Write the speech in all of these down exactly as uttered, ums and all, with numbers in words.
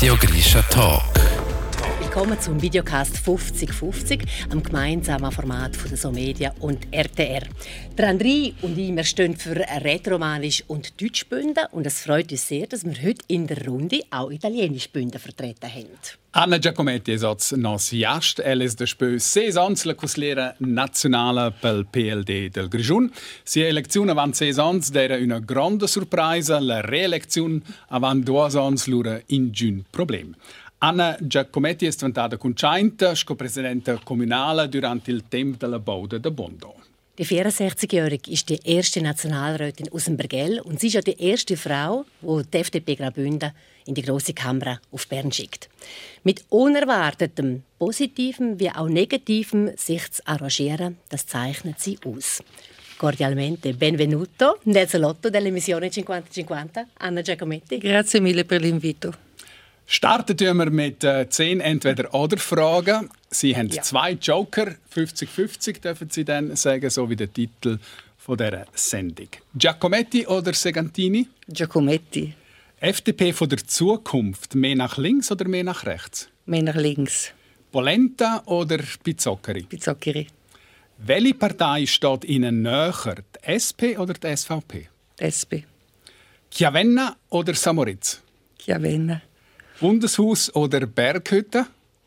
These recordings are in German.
Radio Grisha Talk. Willkommen zum Videocast fünfzig fünfzig, am gemeinsamen Format von der SoMedia und R T R. Der André und ich, wir stehen für Rätoromanisch und Deutschbünden und es freut uns sehr, dass wir heute in der Runde auch Italienischbünden vertreten haben. Anna Giacometti è oz nos jast, elle es despö ses ans la cuslera nazionale pel P L D del Grischun. Sia elezione avant ses ans d'era una grande surpresa, la reelezione avant duas ans lura in giun problem. Anna Giacometti è diventata consciente, sco-presidente comunale durante il tempo della Baude de Bondo. Die vierundsechzigjährige ist die erste Nationalrätin aus dem Bergell und sie ist auch die erste Frau, die die F D P Graubünden in die grosse Kamera auf Bern schickt. Mit unerwartetem, positivem wie auch negativem sich zu arrangieren, das zeichnet sie aus. Cordialmente benvenuto nel salotto dell'emissione cinquanta cinquanta, Anna Giacometti. Grazie mille per l'invito. Starten wir mit äh, zehn Entweder-Oder-Fragen. Sie haben ja. zwei Joker, fünfzig fünfzig dürfen Sie dann sagen, so wie der Titel von dieser Sendung. Giacometti oder Segantini? Giacometti. F D P von der Zukunft, mehr nach links oder mehr nach rechts? Mehr nach links. Polenta oder Pizzoccheri? Pizzoccheri. Welche Partei steht Ihnen näher, die S P oder die S V P? Die S P. Chiavenna oder Samoritz? Chiavenna. Bundeshaus oder Berghütte?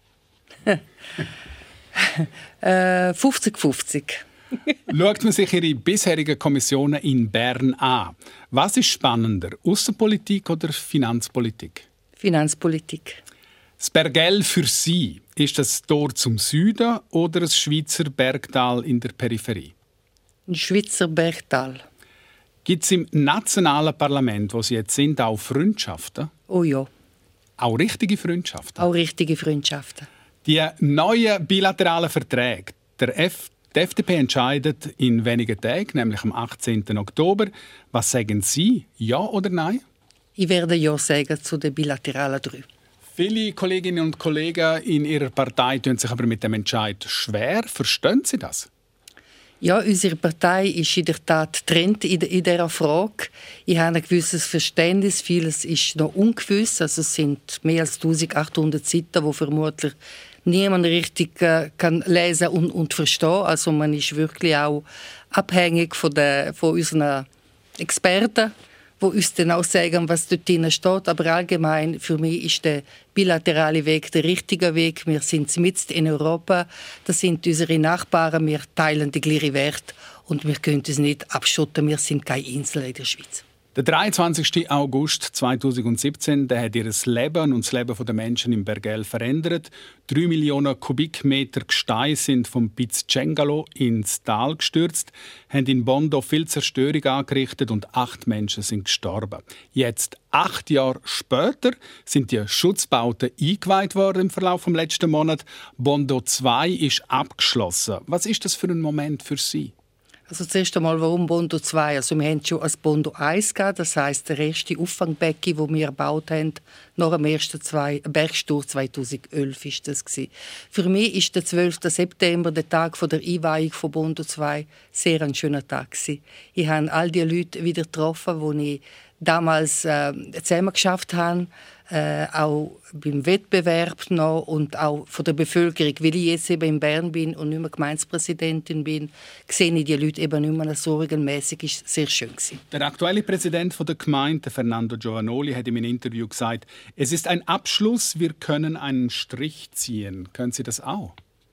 äh, fünfzig fünfzig. Schaut man sich Ihre bisherigen Kommissionen in Bern an. Was ist spannender, Aussenpolitik oder Finanzpolitik? Finanzpolitik. Das Bergell für Sie, ist das Tor zum Süden oder ein Schweizer Bergtal in der Peripherie? Ein Schweizer Bergtal. Gibt es im nationalen Parlament, wo Sie jetzt sind, auch Freundschaften? Oh ja. Auch richtige Freundschaften? Auch richtige Freundschaften. Die neuen bilateralen Verträge. Der F- die F D P entscheidet in wenigen Tagen, nämlich am achtzehnten Oktober. Was sagen Sie? Ja oder nein? Ich werde Ja sagen zu den bilateralen drei. Viele Kolleginnen und Kollegen in Ihrer Partei tun sich aber mit dem Entscheid schwer. Verstehen Sie das? Ja, unsere Partei ist in der Tat getrennt in dieser Frage. Ich habe ein gewisses Verständnis, vieles ist noch ungewiss. Also es sind mehr als eintausendachthundert Seiten, die vermutlich niemand richtig äh, kann lesen und, und verstehen. Also man ist wirklich auch abhängig von, der, von unseren Experten, die uns dann auch sagen, was dort drin steht. Aber allgemein, für mich ist der bilaterale Weg der richtige Weg. Wir sind mitten in Europa, das sind unsere Nachbarn, wir teilen die gleichen Werte und wir können uns nicht abschotten, wir sind keine Insel in der Schweiz. Der dreiundzwanzigsten August zweitausendsiebzehn der hat ihr Leben und das Leben der Menschen im Bergell verändert. Drei Millionen Kubikmeter Gestein sind vom Piz Cengalo ins Tal gestürzt, haben in Bondo viel Zerstörung angerichtet und acht Menschen sind gestorben. Jetzt, acht Jahre später, sind die Schutzbauten eingeweiht worden im Verlauf des letzten Monats. Bondo zwei ist abgeschlossen. Was ist das für ein Moment für Sie? Also zuerst einmal, warum Bondo zwei? Also wir haben schon als Bondo eins gehabt, das heisst der erste Auffangbecken, den wir gebaut haben, nach dem ersten zwei, Bergsturz zweitausendelf war das gewesen. Für mich ist der zwölften September, der Tag der Einweihung von Bondo zwei, sehr ein schöner Tag gewesen. Ich habe all die Leute wieder getroffen, die ich damals äh, zusammen geschafft habe, äh, auch beim Wettbewerb noch und auch von der Bevölkerung. Weil ich jetzt eben in Bern bin und nicht mehr Gemeindepräsidentin bin, sehe ich die Leute eben nicht mehr so regelmässig. Das war sehr schön. Der aktuelle Präsident der Gemeinde, Fernando Giovanoli, hat in einem Interview gesagt, es ist ein Abschluss, wir können einen Strich ziehen. Können Sie das auch?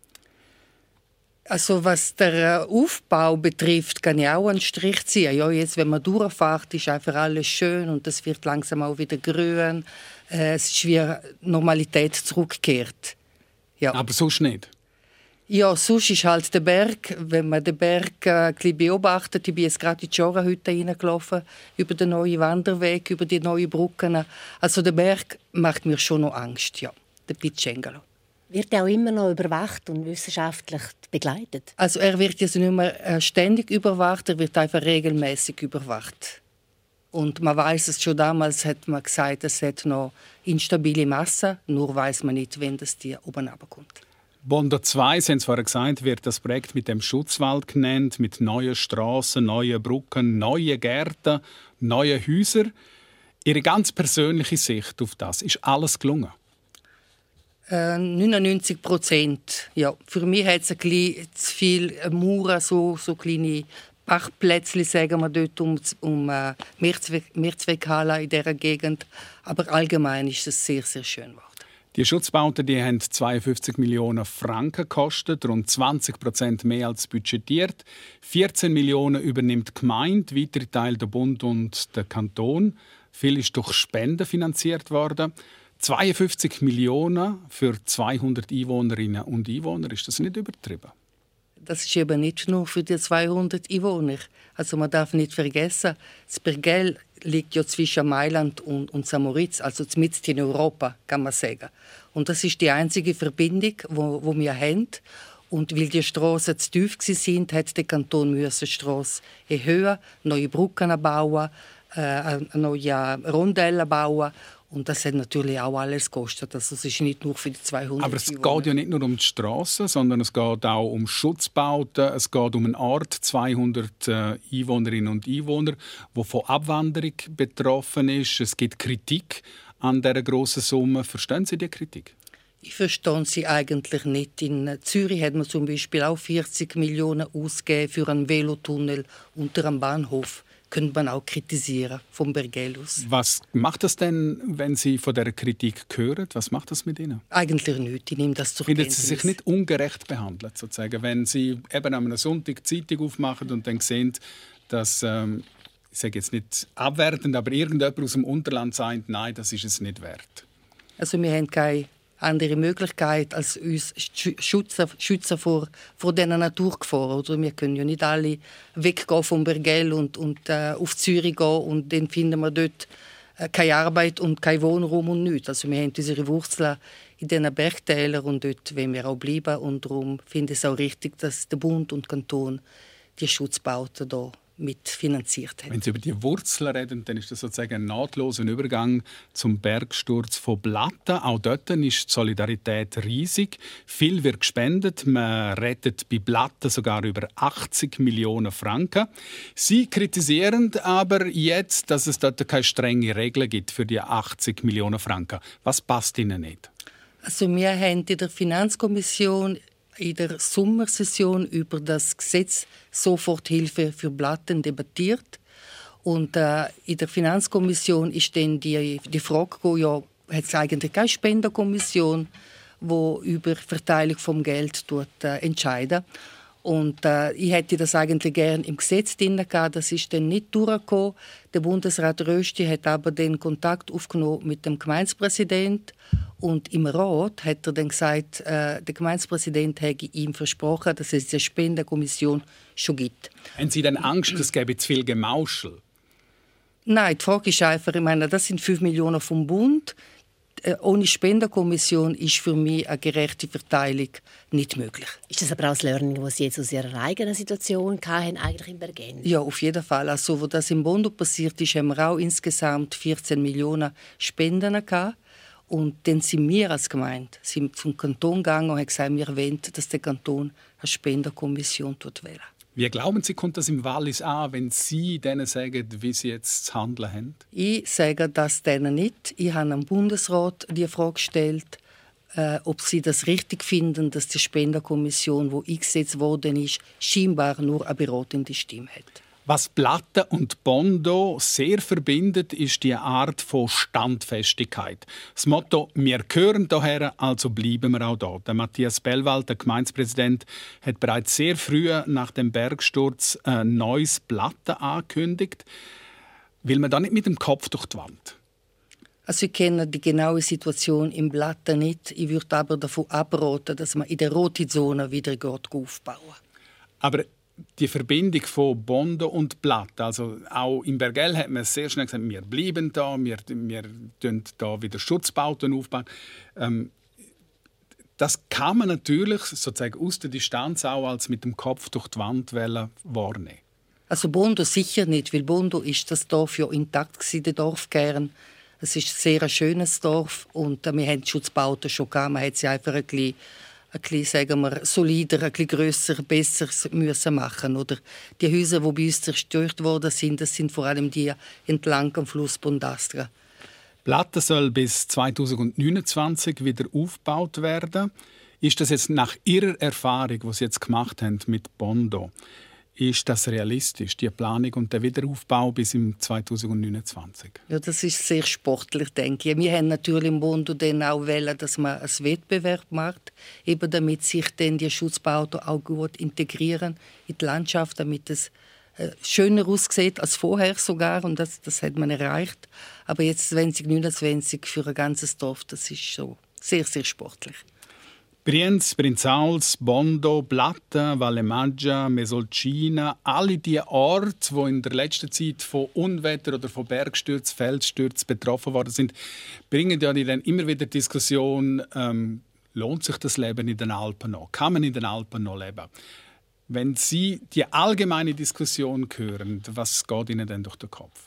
Also was der Aufbau betrifft, kann ich auch einen Strich ziehen. Ja, jetzt, wenn man durchfährt, ist einfach alles schön und es wird langsam auch wieder grün. Äh, es ist wie Normalität zurückgekehrt. Ja. Aber sonst nicht? Ja, sonst ist halt der Berg, wenn man den Berg äh, beobachtet, ich bin jetzt gerade in die Schorahütte reingelaufen, über den neuen Wanderweg, über die neuen Brücken. Also der Berg macht mir schon noch Angst, ja, der Piz Cengalo. Wird er auch immer noch überwacht und wissenschaftlich begleitet? Also er wird jetzt nicht mehr ständig überwacht, er wird einfach regelmäßig überwacht. Und man weiß es schon damals, hat man gesagt, es hat noch instabile Masse, nur weiß man nicht, wenn das die oben runterkommt. Bondo zwei, Sie haben es vorhin gesagt, wird das Projekt mit dem Schutzwald genannt, mit neuen Strassen, neuen Brücken, neuen Gärten, neuen Häusern. Ihre ganz persönliche Sicht auf das, ist alles gelungen? Äh, neunundneunzig Prozent. Ja, für mich hat es ein bisschen zu viel Mauern, so, so kleine Bachplätzchen, sagen wir dort, um, um äh, Mehrzweck, Mehrzweckhalle in dieser Gegend. Aber allgemein ist es sehr, sehr schön geworden. Die Schutzbauten die haben zweiundfünfzig Millionen Franken gekostet, rund zwanzig Prozent mehr als budgetiert. vierzehn Millionen übernimmt die Gemeinde, weitere Teile der Bund und der Kanton. Viel ist durch Spenden finanziert worden. zweiundfünfzig Millionen für zweihundert Einwohnerinnen und Einwohner, ist das nicht übertrieben? Das ist eben nicht nur für die zweihundert Einwohner. Also man darf nicht vergessen, das Bergell liegt ja zwischen Mailand und, und St. Moritz, also mitten in Europa, kann man sagen. Und das ist die einzige Verbindung, wo, wo wir haben. Und weil die Strassen zu tief waren, hat der Kanton die Strasse erhöhen, neue Brücken bauen, äh, neue Rondellen bauen. Und das hat natürlich auch alles gekostet. Also es ist nicht nur für die zweihundert. Aber es geht ja nicht nur um die Strassen, sondern es geht auch um Schutzbauten. Es geht um einen Ort, zweihundert äh, Einwohnerinnen und Einwohner, die von Abwanderung betroffen ist. Es gibt Kritik an dieser grossen Summe. Verstehen Sie die Kritik? Ich verstehe sie eigentlich nicht. In Zürich hat man zum Beispiel auch vierzig Millionen ausgegeben für einen Velotunnel unter einem Bahnhof. Könnte man auch kritisieren vom Bergell aus. Was macht das denn, wenn Sie von dieser Kritik hören? Was macht das mit Ihnen? Eigentlich nichts. Ich nehme das zur Finden Kenntnis. Sie sich nicht ungerecht behandelt, sozusagen, wenn Sie eben am Sonntag die Zeitung aufmachen und dann sehen, dass, ähm, ich sage jetzt nicht abwertend, aber irgendjemand aus dem Unterland sagt, nein, das ist es nicht wert? Also wir haben keine andere Möglichkeit, als uns schützen, schützen vor, vor dieser Naturgefahr. Oder? Wir können ja nicht alle weggehen vom Bergell und, und äh, auf Zürich gehen und dann finden wir dort äh, keine Arbeit und kein Wohnraum und nichts. Also wir haben unsere Wurzeln in diesen Bergtälern und dort wollen wir auch bleiben. Und darum finde ich es auch richtig, dass der Bund und der Kanton die Schutzbauten hier mitfinanziert haben. Wenn Sie über die Wurzeln reden, dann ist das sozusagen ein nahtloser Übergang zum Bergsturz von Blatten. Auch dort ist die Solidarität riesig. Viel wird gespendet. Man rettet bei Blatten sogar über achtzig Millionen Franken. Sie kritisieren aber jetzt, dass es dort keine strengen Regeln gibt für die achtzig Millionen Franken. Was passt Ihnen nicht? Also wir haben in der Finanzkommission in der Sommersession über das Gesetz Soforthilfe für Blatten debattiert. Und äh, in der Finanzkommission ist dann die, die Frage gekommen, ja, hat es eigentlich keine Spenderkommission, die über Verteilung vom Geld dort, äh, entscheidet. Und äh, ich hätte das eigentlich gerne im Gesetz drin gehabt. Das ist dann nicht durchgekommen. Der Bundesrat Rösti hat aber den Kontakt aufgenommen mit dem Gemeindepräsidenten. Und im Rat hat er dann gesagt, äh, der Gemeindepräsident hätte ihm versprochen, dass es diese Spendenkommission schon gibt. Haben Sie denn Angst, es gäbe zu viel Gemauschel? Nein, die Frage ist einfach, ich meine, das sind fünf Millionen vom Bund. Äh, ohne Spendenkommission ist für mich eine gerechte Verteilung nicht möglich. Ist das aber auch das Learning, das Sie jetzt aus Ihrer eigenen Situation hatten, eigentlich in Bergell? Ja, auf jeden Fall. Also, wo das im Bondo passiert ist, haben wir auch insgesamt vierzehn Millionen Spenden gehabt. Und dann sind wir als Gemeinde sind zum Kanton gegangen und haben gesagt, wir wollen, dass der Kanton eine Spendenkommission wählt. Wie glauben Sie, kommt das im Wallis an, wenn Sie denen sagen, wie sie jetzt zu handeln haben? Ich sage das denen nicht. Ich habe am Bundesrat die Frage gestellt, äh, ob sie das richtig finden, dass die Spendenkommission, die eingesetzt worden ist, scheinbar nur eine beratende Stimme hat. Was Blatten und Bondo sehr verbindet, ist die Art von Standfestigkeit. Das Motto «Wir gehören hierher, also bleiben wir auch da». Der Matthias Bellwald, der Gemeindepräsident, hat bereits sehr früh nach dem Bergsturz ein neues Blatten angekündigt. Will man da nicht mit dem Kopf durch die Wand? Also ich kenne die genaue Situation im Blatten nicht. Ich würde aber davon abraten, dass man in der roten Zone wieder aufbauen. Aber die Verbindung von Bondo und Blatten, also auch in Bergell hat man sehr schnell gesagt, wir bleiben da, wir, wir bauen da wieder Schutzbauten aufbauen. Ähm, das kann man natürlich sozusagen aus der Distanz auch als mit dem Kopf durch die Wand wahrnehmen. Also Bondo sicher nicht, weil Bondo ist das Dorf ja intakt gewesen, der Dorfkern. Es ist ein sehr schönes Dorf und wir haben die Schutzbauten schon gehabt. Man hat sie einfach ein bisschen ein bisschen, sagen wir, solider, ein bisschen grösser, besser müssen machen. Oder die Häuser, die bei uns zerstört worden sind, das sind vor allem die entlang am Fluss Bondastra. Blatten soll bis zweitausendneunundzwanzig wieder aufgebaut werden. Ist das jetzt nach Ihrer Erfahrung, die Sie jetzt gemacht haben mit Bondo, ist das realistisch, die Planung und der Wiederaufbau bis im zweitausendneunundzwanzig? Ja, das ist sehr sportlich, denke ich. Wir haben natürlich im Bondo dann auch wollen, dass man einen Wettbewerb macht, eben damit sich dann die Schutzbauten auch gut integrieren in die Landschaft, damit es äh, schöner aussieht als vorher sogar, und das, das hat man erreicht. Aber jetzt zweitausendneunundzwanzig für ein ganzes Dorf, das ist schon sehr, sehr sportlich. Brienz, Prinzals, Bondo, Blatten, Valle Maggia, Mesolcina, alle die Orte, die in der letzten Zeit von Unwetter oder von Bergstürzen, Felsstürzen betroffen worden sind, bringen ja dann immer wieder die Diskussion, ähm, lohnt sich das Leben in den Alpen noch? Kann man in den Alpen noch leben? Wenn Sie die allgemeine Diskussion hören, was geht Ihnen denn durch den Kopf?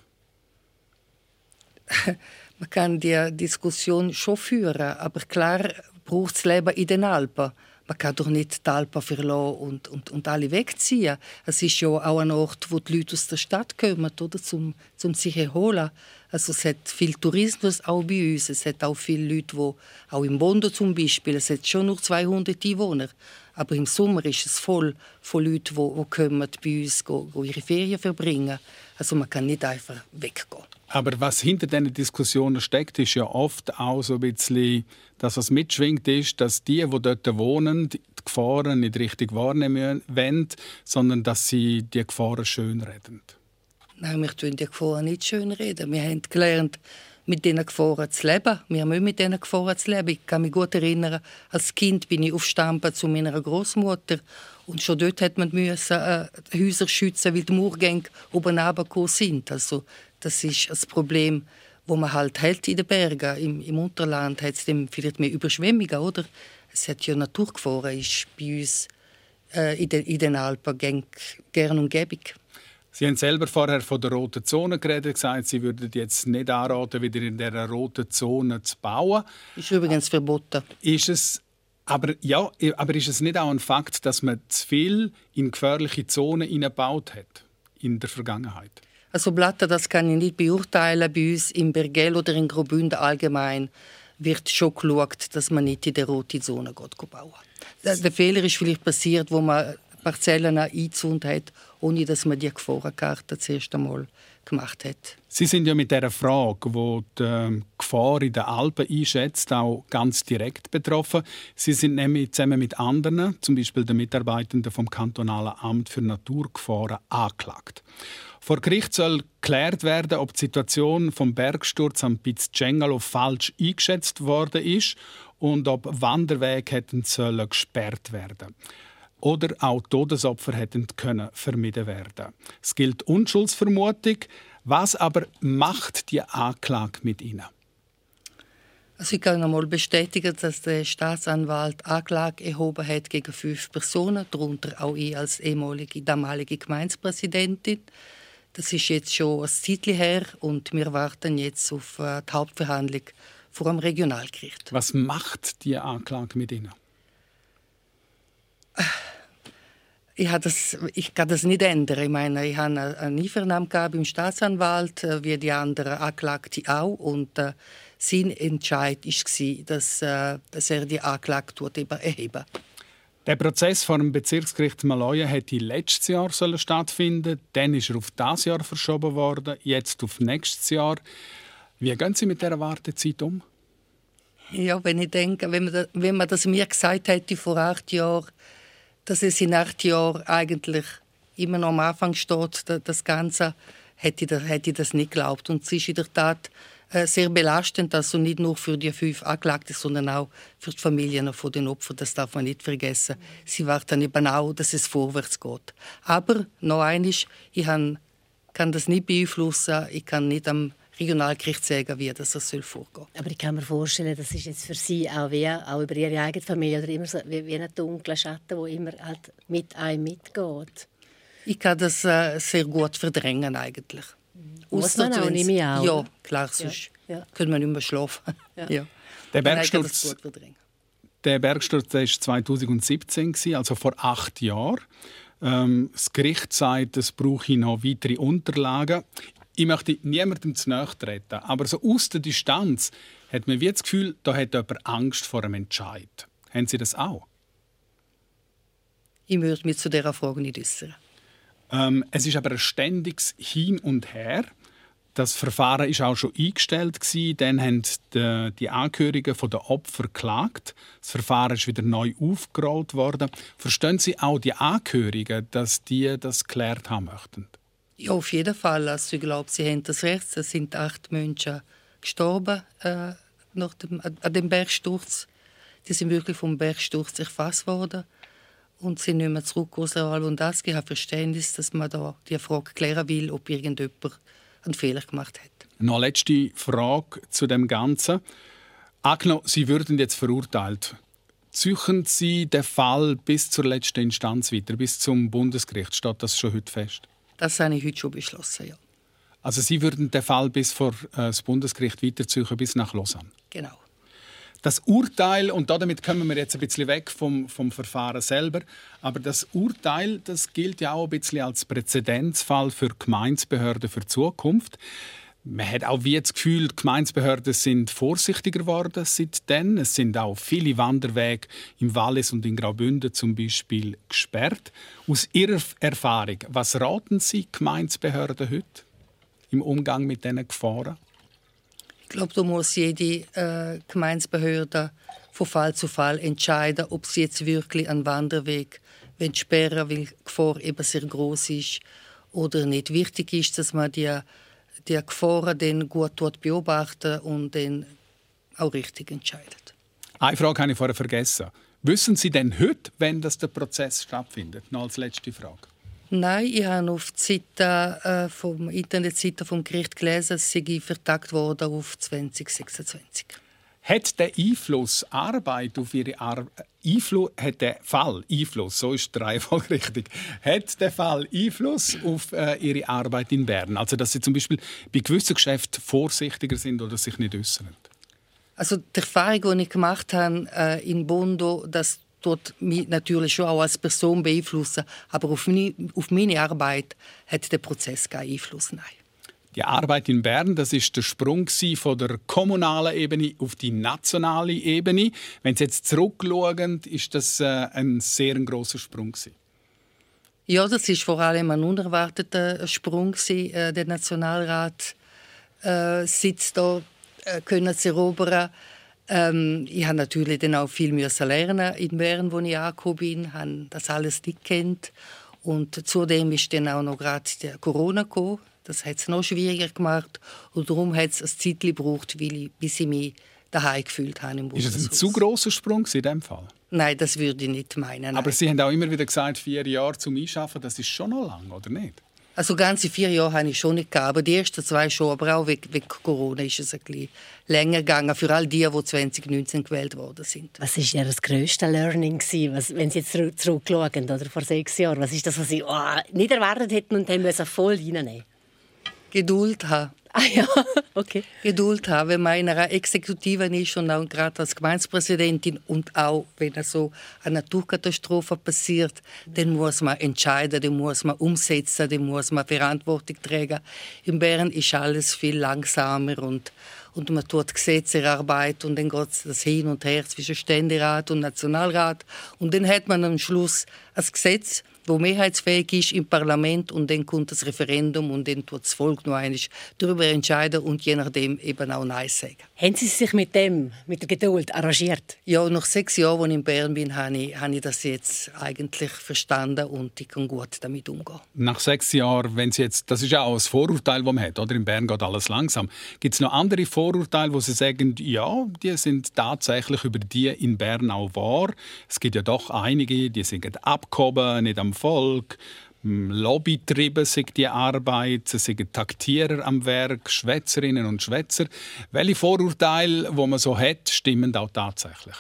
Man kann die Diskussion schon führen, aber klar braucht das Leben in den Alpen. Man kann doch nicht die Alpen verlassen und, und, und alle wegziehen. Es ist ja auch ein Ort, wo die Leute aus der Stadt kommen, oder, zum, zum sich erholen. Also es hat viel Tourismus auch bei uns. Es hat auch viele Leute, die, auch im Bondo zum Beispiel, es hat schon nur zweihundert Einwohner. Aber im Sommer ist es voll von Leuten, die, die kommen bei uns go, go ihre Ferien verbringen. Also man kann nicht einfach weggehen. Aber was hinter diesen Diskussionen steckt, ist ja oft auch so ein bisschen, das, was mitschwingt, ist, dass die, die dort wohnen, die Gefahren nicht richtig wahrnehmen wollen, sondern dass sie die Gefahren schönreden. Nein, wir tun die Gefahren nicht schönreden. Wir haben gelernt, mit diesen Gefahren zu leben. Wir müssen mit diesen Gefahren zu leben. Ich kann mich gut erinnern, als Kind bin ich aufgestanden zu meiner Großmutter. Und schon dort hat man müssen, äh, Häuser schützen, weil die Murgänge oben runtergekommen sind. Also, das ist das Problem, das man halt hält in den Bergen. Im, im Unterland hat es vielleicht mehr Überschwemmungen, oder? Es hat ja Naturgefahren, ist bei uns äh, in, de, in den Alpen gern und gäbig. Sie haben selber vorher von der roten Zone geredet, gesagt, Sie würden jetzt nicht anraten, wieder in dieser roten Zone zu bauen. Ist übrigens verboten. Ist es, aber, ja, aber ist es nicht auch ein Fakt, dass man zu viel in gefährliche Zonen hineingebaut hat in der Vergangenheit? Also Blatten, das kann ich nicht beurteilen. Bei uns im Bergell oder in Graubünden allgemein wird schon geschaut, dass man nicht in der roten Zone bauen geht. Der Fehler ist vielleicht passiert, wo man Parzellen eingezäunt hat, ohne dass man die Gefahrenkarte zuerst einmal gemacht hat. Sie sind ja mit dieser Frage, die die Gefahr in den Alpen einschätzt, auch ganz direkt betroffen. Sie sind nämlich zusammen mit anderen, zum Beispiel den Mitarbeitenden vom Kantonalen Amt für Naturgefahren, angeklagt. Vor Gericht soll geklärt werden, ob die Situation vom Bergsturz am Piz Cengalo falsch eingeschätzt worden ist und ob Wanderwege hätten sollen gesperrt werden. Oder auch Todesopfer hätten können vermieden werden. Es gilt Unschuldsvermutung. Was aber macht die Anklage mit Ihnen? Also ich kann einmal bestätigen, dass der Staatsanwalt Anklage erhoben hat gegen fünf Personen, darunter auch ich als ehemalige damalige Gemeindepräsidentin. Das ist jetzt schon ein Zeitchen her und wir warten jetzt auf die Hauptverhandlung vor dem Regionalgericht. Was macht die Anklage mit Ihnen? Ich, das, ich kann das nicht ändern. Ich meine, ich habe eine Einvernahme beim Staatsanwalt, wie die anderen Anklagten auch. Und äh, sein Entscheid war, dass, äh, dass er die Anklage erheben. Der Prozess vor dem Bezirksgericht Maloja hätte letztes Jahr stattfinden. Dann ist er auf dieses Jahr verschoben worden, jetzt auf nächstes Jahr. Wie gehen Sie mit dieser Wartezeit um? Ja, wenn ich denke, wenn man, das, wenn man das mir gesagt hätte vor acht Jahren, dass es in acht Jahren eigentlich immer noch am Anfang steht, das Ganze, hätte ich, hätte ich das nicht geglaubt. Und es ist in der Tat äh, sehr belastend, also nicht nur für die fünf Anklagten, sondern auch für die Familien von den Opfern. Das darf man nicht vergessen. Sie warten eben auch, dass es vorwärts geht. Aber noch eines, ich han, kann das nicht beeinflussen, ich kann nicht am Regionalgericht sagen, wie das vorgehen soll. Aber ich kann mir vorstellen, das ist jetzt für Sie auch, wie, auch über Ihre eigene Familie oder immer so, wie, wie ein dunkler Schatten, der immer halt mit einem mitgeht. Ich kann das äh, sehr gut verdrängen eigentlich. Muss man auch nicht mehr auch? Ja, klar, sonst ja. Ja. Können wir nicht mehr schlafen. Ja. Ja. Der Bergsturz, Der Bergsturz war zweitausendsiebzehn, also vor acht Jahren. Ähm, das Gericht sagt, es brauche noch weitere Unterlagen. Ich möchte niemandem zu nahe treten, aber so aus der Distanz hat man wie das Gefühl, da hat jemand Angst vor einem Entscheid. Haben Sie das auch? Ich würde mich zu dieser Frage nicht äußern. Ähm, es ist aber ein ständiges Hin und Her. Das Verfahren ist auch schon eingestellt gewesen. Dann haben die, die Angehörigen der Opfer geklagt. Das Verfahren ist wieder neu aufgerollt worden. Verstehen Sie auch die Angehörigen, dass die das geklärt haben möchten? Ja, auf jeden Fall. Also ich glaube, sie haben das Recht. Es sind acht Menschen gestorben äh, nach dem, an dem Bergsturz. Die sind wirklich vom Bergsturz erfasst worden und sind nicht mehr zurück aus der Wahl. Und das gibt Verständnis, dass man da die Frage klären will, ob irgendjemand einen Fehler gemacht hat. Noch letzte Frage zu dem Ganzen. Angenommen, Sie würden jetzt verurteilt. Ziehen Sie den Fall bis zur letzten Instanz weiter, bis zum Bundesgericht? Steht das schon heute fest? Das habe ich heute schon beschlossen, ja. Also Sie würden den Fall bis vor äh, das Bundesgericht weiterziehen, bis nach Lausanne? Genau. Das Urteil, und damit kommen wir jetzt ein bisschen weg vom, vom Verfahren selber, aber das Urteil, das gilt ja auch ein bisschen als Präzedenzfall für Gemeindebehörden für die Zukunft. Man hat auch wie das Gefühl, die Gemeindebehörden sind vorsichtiger geworden seitdem. Es sind auch viele Wanderwege im Wallis und in Graubünden zum Beispiel gesperrt. Aus Ihrer Erfahrung, was raten Sie Gemeindebehörden heute im Umgang mit diesen Gefahren? Ich glaube, da muss jede äh, Gemeindebehörde von Fall zu Fall entscheiden, ob sie jetzt wirklich einen Wanderweg sperren will, weil die Gefahr eben sehr groß ist oder nicht. Wichtig ist, dass man die, die Gefahren dann gut beobachtet und dann auch richtig entscheidet. Eine Frage habe ich vorher vergessen. Wissen Sie denn heute, wenn das der Prozess stattfindet? Noch als letzte Frage. Nein, ich habe auf die Seite, äh, vom Internetseite vom Gericht gelesen, es sei vertagt worden auf zwanzig sechsundzwanzig. Hat der Einfluss Arbeit auf Ihre Arbeit, Einfluss, hat der Fall Einfluss, so ist die Reihenfolge richtig, hat der Fall Einfluss auf äh, Ihre Arbeit in Bern? Also, dass Sie zum Beispiel bei gewissen Geschäften vorsichtiger sind oder sich nicht äußern? Also die Erfahrung, die ich gemacht habe äh, in Bondo, das tut mich natürlich schon auch als Person beeinflussen, aber auf meine, auf meine Arbeit hat der Prozess keinen Einfluss. Nein. Die Arbeit in Bern, das ist der Sprung von der kommunalen Ebene auf die nationale Ebene. Wenn Sie jetzt zurückschauen, ist das äh, ein sehr grosser Sprung gewesen. Ja, das ist vor allem ein unerwarteter Sprung gewesen. Äh, der Nationalrat äh, sitzt da, äh, können sie erobern. Ähm, ich habe natürlich dann auch viel müssen lernen in Bern, wo ich angekommen bin, habe das alles nicht kennt. Und zudem ist dann auch noch gerade Corona gekommen. Das hat es noch schwieriger gemacht. Und darum hat es ein Zeit gebraucht, bis ich mich daheim gefühlt habe im Bundeshaus. Ist es ein zu grosser Sprung in diesem Fall? Nein, das würde ich nicht meinen. Nein. Aber Sie haben auch immer wieder gesagt, vier Jahre zum Einschaffen, das ist schon noch lang, oder nicht? Also ganze vier Jahre habe ich schon nicht gehabt, aber die ersten zwei schon. Aber auch wegen, wegen Corona ist es ein bisschen länger gegangen für all die, die zwanzig neunzehn gewählt worden sind. Was war Ihr grösstes Learning, was, wenn Sie jetzt zurück, zurückschauen, oder vor sechs Jahren? Was ist das, was Sie oh, nicht erwartet hätten und dann voll reinnehmen? Geduld haben. Ah ja, okay. Geduld haben, wenn man in einer Exekutive ist und auch gerade als Gemeindepräsidentin und auch, wenn so eine Naturkatastrophe passiert, dann muss man entscheiden, dann muss man umsetzen, dann muss man Verantwortung tragen. In Bern ist alles viel langsamer und, und man tut Gesetze erarbeiten und dann geht das hin und her zwischen Ständerat und Nationalrat und dann hat man am Schluss ein Gesetz, wo mehrheitsfähig ist im Parlament und dann kommt das Referendum und dann tut das Volk noch einmal darüber entscheiden und je nachdem eben auch Nein sagen. Haben Sie sich mit dem, mit der Geduld arrangiert? Ja, nach sechs Jahren, als ich in Bern bin, habe ich, habe ich das jetzt eigentlich verstanden und ich kann gut damit umgehen. Nach sechs Jahren, wenn Sie jetzt, das ist ja auch ein Vorurteil, das man hat, oder? In Bern geht alles langsam. Gibt es noch andere Vorurteile, wo Sie sagen, ja, die sind tatsächlich über die in Bern auch wahr? Es gibt ja doch einige, die sind abgehoben, nicht am Volk, Lobbytrieben sind die Arbeit, sie sind Taktierer am Werk, Schwätzerinnen und Schwätzer. Welche Vorurteile, die man so hat, stimmen auch tatsächlich?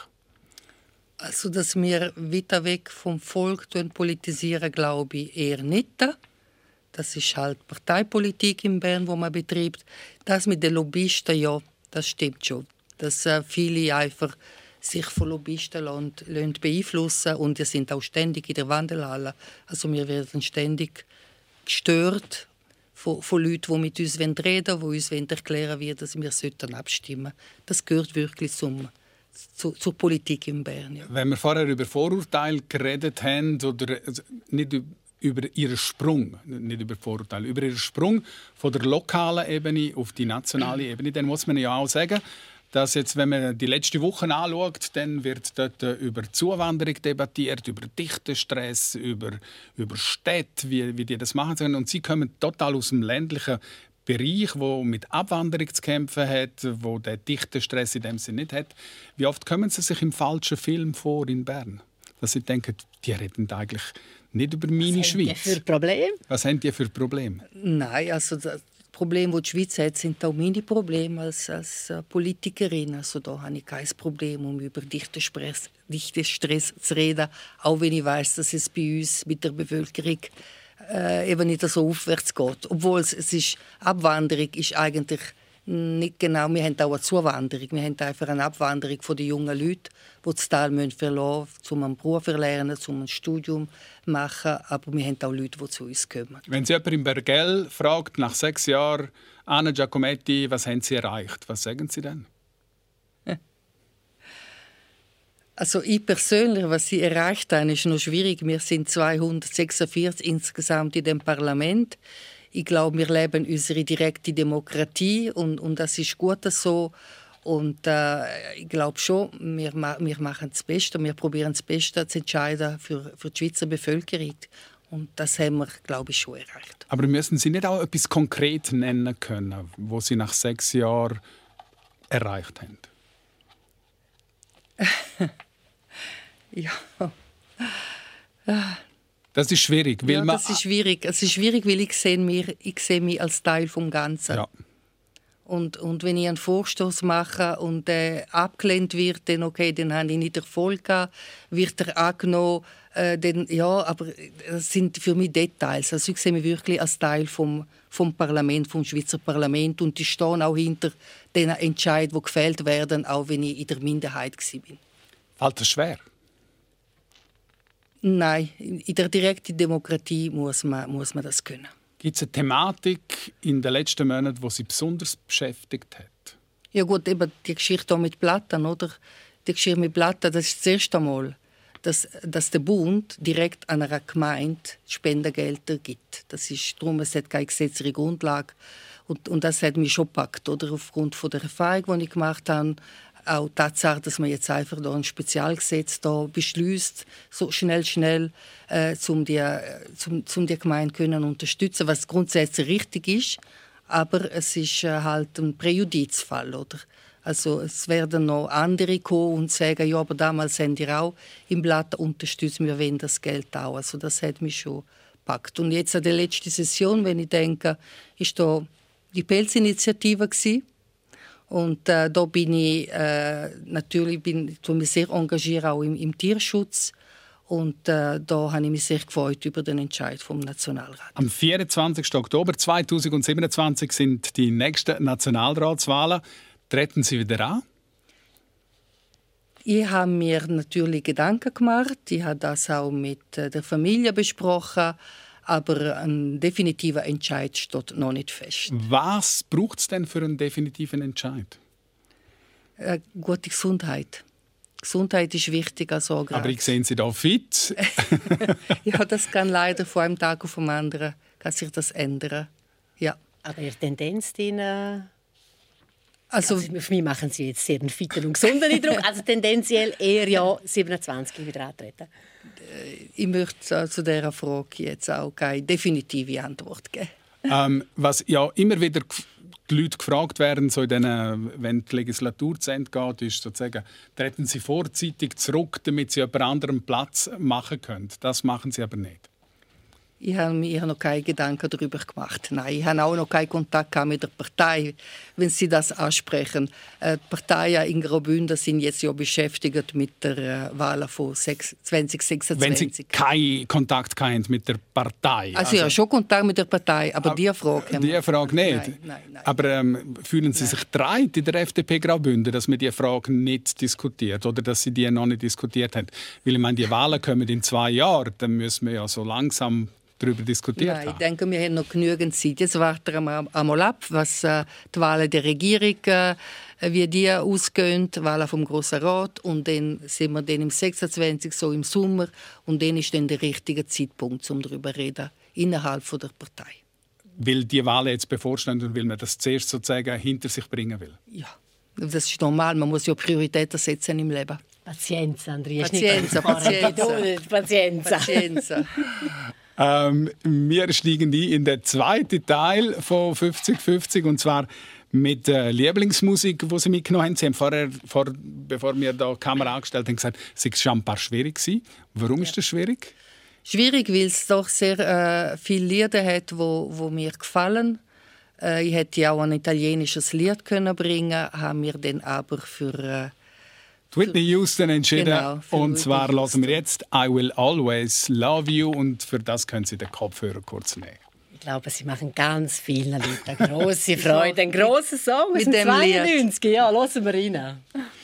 Also, dass wir weiter weg vom Volk politisieren, glaube ich eher nicht. Das ist halt Parteipolitik in Bern, wo man betreibt. Das mit den Lobbyisten, ja, das stimmt schon. Dass äh, viele einfach sich von Lobbyisten lassen, lassen beeinflussen und wir sind auch ständig in der Wandelhalle. Also wir werden ständig gestört von, von Leuten, die mit uns reden wollen, die uns erklären wollen, dass wir abstimmen sollten. Das gehört wirklich zum, zu, zur Politik in Bern. Ja. Wenn wir vorher über Vorurteile geredet haben, oder also nicht über ihren Sprung, nicht über Vorurteile, über ihren Sprung von der lokalen Ebene auf die nationale Ebene, dann muss man ja auch sagen, dass jetzt, wenn man die letzte Woche anschaut, dann wird dort über Zuwanderung debattiert, über Dichtenstress, über, über Städte, wie, wie die das machen sollen. Und sie kommen total aus dem ländlichen Bereich, wo mit Abwanderung zu kämpfen hat, wo der Dichtenstress in dem Sinne nicht hat. Wie oft kommen sie sich im falschen Film vor in Bern? Dass sie denken, die reden eigentlich nicht über meine Was Schweiz. Was haben die für Probleme? Was haben die für Probleme? Nein, also das Problem, das die Schweiz hat, sind auch meine Probleme als, als Politikerin. Also da habe ich kein Problem, um über Dichtenstress, Dichtenstress zu reden, auch wenn ich weiß, dass es bei uns mit der Bevölkerung äh, eben nicht so aufwärts geht. Obwohl es, es ist, Abwanderung ist eigentlich nicht genau, wir haben auch eine Zuwanderung. Wir haben einfach eine Abwanderung von den jungen Leuten, die das Tal verlassen müssen, um einen Beruf zu erlernen, um ein Studium zu machen. Aber wir haben auch Leute, die zu uns kommen. Wenn Sie jemand in Bergell fragt, nach sechs Jahren, Anna Giacometti, was haben Sie erreicht? Was sagen Sie denn? Also ich persönlich, was Sie erreicht haben, ist noch schwierig. Wir sind zweihundertsechsundvierzig insgesamt in dem Parlament. Ich glaube, wir leben unsere direkte Demokratie und, und das ist gut so. Und äh, ich glaube schon, wir, wir machen das Beste, wir probieren das Beste zu entscheiden für, für die Schweizer Bevölkerung. Und das haben wir, glaube ich, schon erreicht. Aber müssen Sie nicht auch etwas konkret nennen können, was Sie nach sechs Jahren erreicht haben? Ja. Das ist schwierig. Weil Ja, man das ist schwierig. Es ist schwierig, weil ich sehe mich, ich sehe mich als Teil des Ganzen. Ja. Und, und wenn ich einen Vorstoß mache und der äh, abgelehnt wird, dann okay, dann habe ich nicht Erfolg gehabt. Wird er angenommen, äh, dann, ja, aber das sind für mich Details. Also ich sehe mich wirklich als Teil vom, vom Parlament, vom Schweizer Parlament und ich stehe auch hinter den Entscheidungen, die gefällt werden, auch wenn ich in der Minderheit war. Fällt das schwer? Nein, in der direkten Demokratie muss man, muss man das können. Gibt es eine Thematik in den letzten Monaten, die Sie besonders beschäftigt hat? Ja gut, eben die Geschichte mit Platten, oder? Die Geschichte mit Platten, das ist das erste Mal, dass, dass der Bund direkt an einer Gemeinde Spendengelder gibt. Das ist darum, es hat keine gesetzliche Grundlage. Und, und das hat mich schon gepackt, oder? Aufgrund von der Erfahrung, die ich gemacht habe. Auch die Tatsache, dass man jetzt einfach da ein Spezialgesetz da beschließt, so schnell, schnell, äh, um die, zum, zum die Gemeinde können unterstützen, was grundsätzlich richtig ist, aber es ist äh, halt ein Präjudizfall, oder? Also es werden noch andere kommen und sagen, ja, aber damals haben die auch im Blatt unterstützt, wir wollen das Geld auch. Also das hat mich schon gepackt. Und jetzt an der letzten Session, wenn ich denke, ist da die Pelzinitiative gewesen. Und äh, da bin ich äh, natürlich bin, ich mich sehr engagiert auch im, im Tierschutz. Und äh, da habe ich mich sehr gefreut über den Entscheid vom Nationalrat. Am vierundzwanzigsten Oktober zweitausendsiebenundzwanzig sind die nächsten Nationalratswahlen. Treten Sie wieder an? Ich habe mir natürlich Gedanken gemacht. Ich habe das auch mit äh, der Familie besprochen. Aber ein definitiver Entscheid steht noch nicht fest. Was braucht es denn für einen definitiven Entscheid? Äh, gute Gesundheit. Gesundheit ist wichtig als Organ. Aber ich sehe Sie da fit. Ja, das kann leider von einem Tag auf den anderen kann sich das ändern. Ja. Aber Ihre Tendenz, die, äh Also, also, für mich machen Sie jetzt sehr einen fitten und gesunden Eindruck. Also tendenziell eher ja siebenundzwanzig wieder antreten. Ich möchte zu dieser Frage jetzt auch keine definitive Antwort geben. Ähm, was ja immer wieder die Leute gefragt werden, so in denen, wenn die Legislatur zu Ende geht, ist sozusagen, treten Sie vorzeitig zurück, damit Sie jemand anderem Platz machen können. Das machen Sie aber nicht. Ich habe mir noch keine Gedanken darüber gemacht. Nein, ich habe auch noch keinen Kontakt mit der Partei, wenn Sie das ansprechen. Die Parteien in Graubünden sind jetzt ja beschäftigt mit der Wahl von zwanzig sechsundzwanzig. Wenn Sie keinen Kontakt haben mit der Partei? Also, also ja, schon Kontakt mit der Partei, aber, aber die Frage haben wir. Die Frage nicht? Nein, nein, nein. Aber ähm, fühlen Sie nein. sich dreit in der F D P Graubünden, dass man diese Frage nicht diskutiert oder dass Sie die noch nicht diskutiert haben? Weil ich meine, die Wahlen kommen in zwei Jahren, dann müssen wir ja so langsam darüber diskutiert Nein, haben. Ich denke, wir haben noch genügend Zeit. Jetzt warten wir einmal ab, was äh, die Wahlen der Regierung, äh, wie die ausgehen, die Wahlen vom Grossen Rat. Und dann sind wir dann im sechsundzwanzig, so im Sommer. Und dann ist dann der richtige Zeitpunkt, um darüber zu reden, innerhalb von der Partei. Weil die Wahlen jetzt bevorstehen und weil man das zuerst sozusagen hinter sich bringen will? Ja, das ist normal. Man muss ja Prioritäten setzen im Leben. Pazienza, Andrea. Pazienza, Pazienza. Pazienza. Pazienza. Ähm, wir steigen ein in den zweiten Teil von fünfzig fünfzig und zwar mit der Lieblingsmusik, die Sie mitgenommen haben. Sie haben vorher, vor, bevor wir da die Kamera angestellt haben, gesagt, es sei schon ein paar schwierig gewesen. Warum ja. ist das schwierig? Schwierig, weil es doch sehr äh, viele Lieder hat, die wo, wo mir gefallen. Äh, ich hätte auch ein italienisches Lied können bringen, haben wir dann aber für äh, Whitney Houston entschieden. Genau, und zwar hören wir jetzt I Will Always Love You und für das können Sie den Kopfhörer kurz nehmen. Ich glaube, Sie machen ganz vielen Leuten eine grosse Freude. Ein grosser Song aus mit dem dem zweiundneunzig. Lied. Ja, hören wir rein.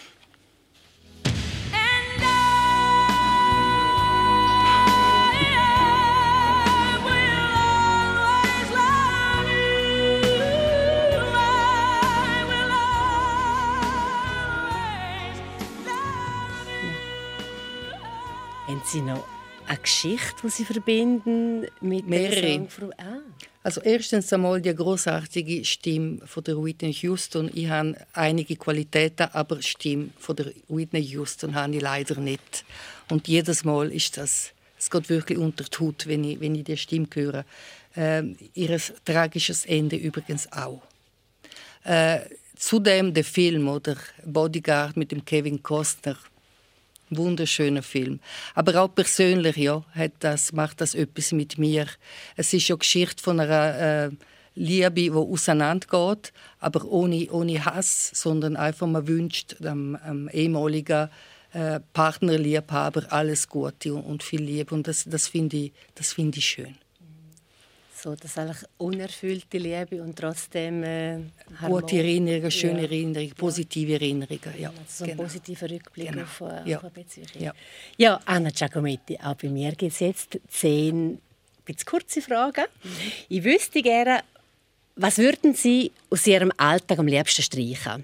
Haben Sie noch eine Geschichte, die Sie verbinden mit mehrere? Ah. Also erstens einmal die großartige Stimme von der Whitney Houston. Ich habe einige Qualitäten, aber die Stimme von der Whitney Houston habe ich leider nicht. Und jedes Mal ist das, es geht wirklich unter die Haut, wenn ich, wenn ich die Stimme höre. Äh, ihr tragisches Ende übrigens auch. Äh, zudem der Film oder Bodyguard mit dem Kevin Costner. Wunderschöner Film. Aber auch persönlich ja, hat das, macht das etwas mit mir. Es ist ja Geschichte von einer äh, Liebe, die auseinandergeht, aber ohne, ohne Hass, sondern einfach man wünscht dem, dem ehemaligen äh, Partner, Liebhaber alles Gute und, und viel Liebe. Und das, das finde ich, das find ich schön. So, das ist eigentlich unerfüllte Liebe und trotzdem äh, gute Erinnerungen, schöne ja. Erinnerungen, positive Erinnerungen. Ja, also so ein genau. positiver Rückblick genau. auf, äh, ja. auf eine Beziehung. Ja. ja, Anna Giacometti, auch bei mir gibt es jetzt zehn bisschen kurze Fragen. Mhm. Ich wüsste gerne, was würden Sie aus Ihrem Alltag am liebsten streichen?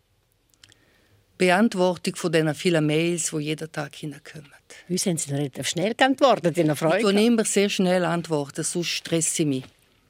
Beantwortung von diesen vielen Mails, die jeden Tag hineinkommen. Uns haben Sie noch relativ schnell geantwortet. Ich habe immer sehr schnell antworten, sonst stresse ich mich.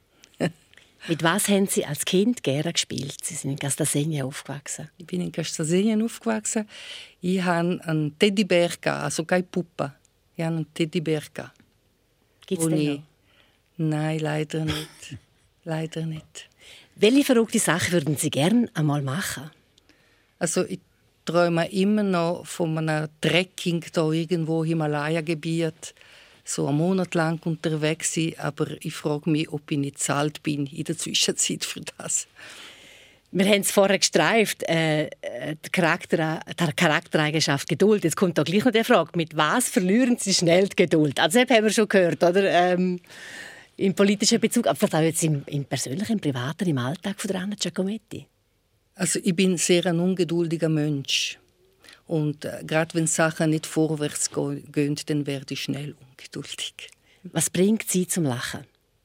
Mit was haben Sie als Kind gerne gespielt? Sie sind in Castasenien aufgewachsen. Ich bin in Castasenien aufgewachsen. Ich hatte einen Teddybär, also keine Puppe. Ich hatte einen Teddybär. Gibt es den noch? Nein, leider nicht. leider nicht. Welche verrückte Sache würden Sie gerne einmal machen? Also ich träume immer noch von einem Trekking da irgendwo im Himalaya-Gebiet, so einen Monat lang unterwegs sein, aber ich frage mich, ob ich nicht zu alt bin in der Zwischenzeit für das. Wir haben es vorher gestreift, äh, die, Charakter, die Charaktereigenschaft Geduld. Jetzt kommt da gleich noch die Frage, mit was verlieren Sie schnell die Geduld? Also das haben wir schon gehört, oder? Ähm, im politischen Bezug, aber vielleicht auch jetzt im, im persönlichen, im privaten, im Alltag von der Anna Giacometti. Also ich bin sehr ein ungeduldiger Mensch. Und äh, gerade wenn Sachen nicht vorwärts gehen, dann werde ich schnell ungeduldig. Was bringt Sie zum Lachen?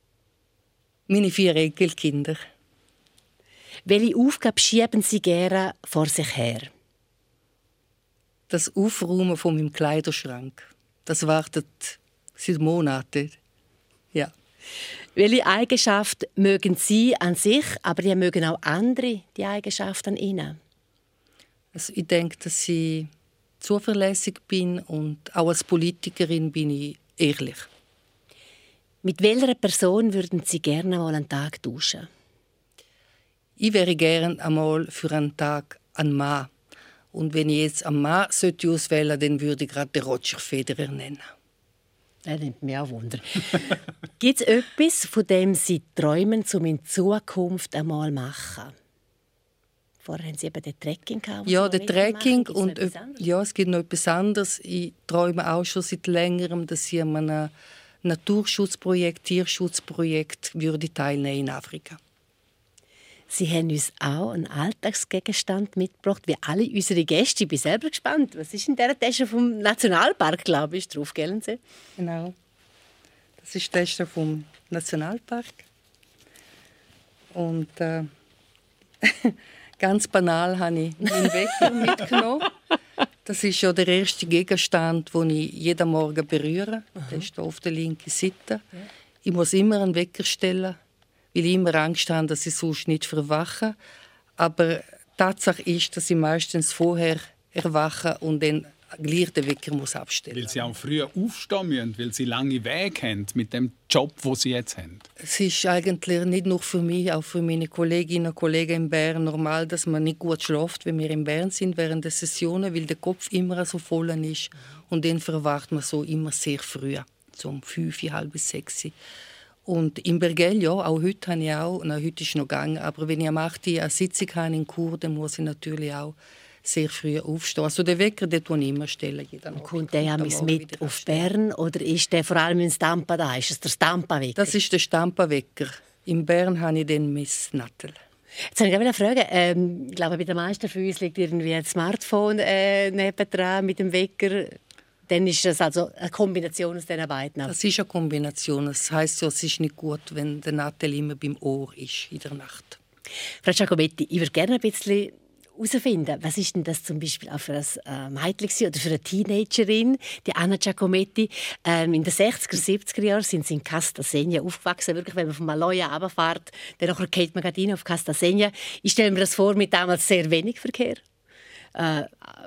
Meine vier Enkelkinder. Welche Aufgabe schieben Sie gerne vor sich her? Das Aufräumen von meinem Kleiderschrank. Das wartet seit Monaten. Ja. Welche Eigenschaft mögen Sie an sich, aber die mögen auch andere die Eigenschaft an Ihnen? Also ich denke, dass ich zuverlässig bin und auch als Politikerin bin ich ehrlich. Mit welcher Person würden Sie gerne mal einen Tag tauschen? Ich wäre gerne einmal für einen Tag ein Mann. Und wenn ich jetzt einen Mann auswählen sollte, dann würde ich gerade den Roger Federer nennen. Das nimmt mich auch Wunder. Gibt es etwas, von dem Sie träumen, um in Zukunft einmal machen? Vorher haben Sie eben den Trekking gehabt. Ja, der Trekking und ja, es gibt noch etwas anderes. Ich träume auch schon seit längerem, dass ich an einem Naturschutzprojekt, Tierschutzprojekt würde teilnehmen in Afrika. Sie haben uns auch einen Alltagsgegenstand mitgebracht, wie alle unsere Gäste. Ich bin selber gespannt. Was ist in dieser Tasche vom Nationalpark, glaube ich, drauf, gell? Genau. Das ist die Tasche vom Nationalpark. Und äh, ganz banal habe ich meinen Wecker mitgenommen. Das ist ja der erste Gegenstand, den ich jeden Morgen berühre. Aha. Der ist hier auf der linken Seite. Ja. Ich muss immer einen Wecker stellen, weil ich immer Angst habe, dass ich sonst nicht verwache. Aber Tatsache ist, dass ich meistens vorher erwache und dann gleich den Wecker muss abstellen. Weil Sie auch früher aufstehen müssen, weil Sie lange Wege haben mit dem Job, den Sie jetzt haben. Es ist eigentlich nicht nur für mich, auch für meine Kolleginnen und Kollegen in Bern normal, dass man nicht gut schläft, wenn wir in Bern sind während der Sessionen, weil der Kopf immer so voll ist. Und dann verwacht man so immer sehr früh, so um fünf, halb bis sechs. Und in Bergell, ja, auch heute habe ich auch, na, heute ist noch gegangen, aber wenn ich am acht Uhr eine Sitzung habe in Chur, dann muss ich natürlich auch sehr früh aufstehen. Also den Wecker, den tue ich immer stellen. Und kommt der ja mit auf Bern oder ist der vor allem in Stampa da? Ist das der Stampa-Wecker? Das ist der Stampa-Wecker. In Bern habe ich den Miss Nattel. Jetzt wollte ich eine Frage. Ähm, ich glaube, bei den meisten von uns liegt irgendwie ein Smartphone äh, nebendran mit dem Wecker. Dann ist das also eine Kombination aus diesen beiden. Das ist eine Kombination. Das heisst ja, es ist nicht gut, wenn der Nattel immer beim Ohr ist in der Nacht. Frau Giacometti, ich würde gerne ein bisschen herausfinden, was ist denn das zum Beispiel auch für ein Mädchen oder für eine Teenagerin, die Anna Giacometti. Ähm, in den sechziger, siebziger Jahren sind sie in Castasegna aufgewachsen. Wirklich, wenn man von Maloja runterfährt, dann geht man gerade rein auf Castasegna. Ich stelle mir das vor, mit damals sehr wenig Verkehr. Äh,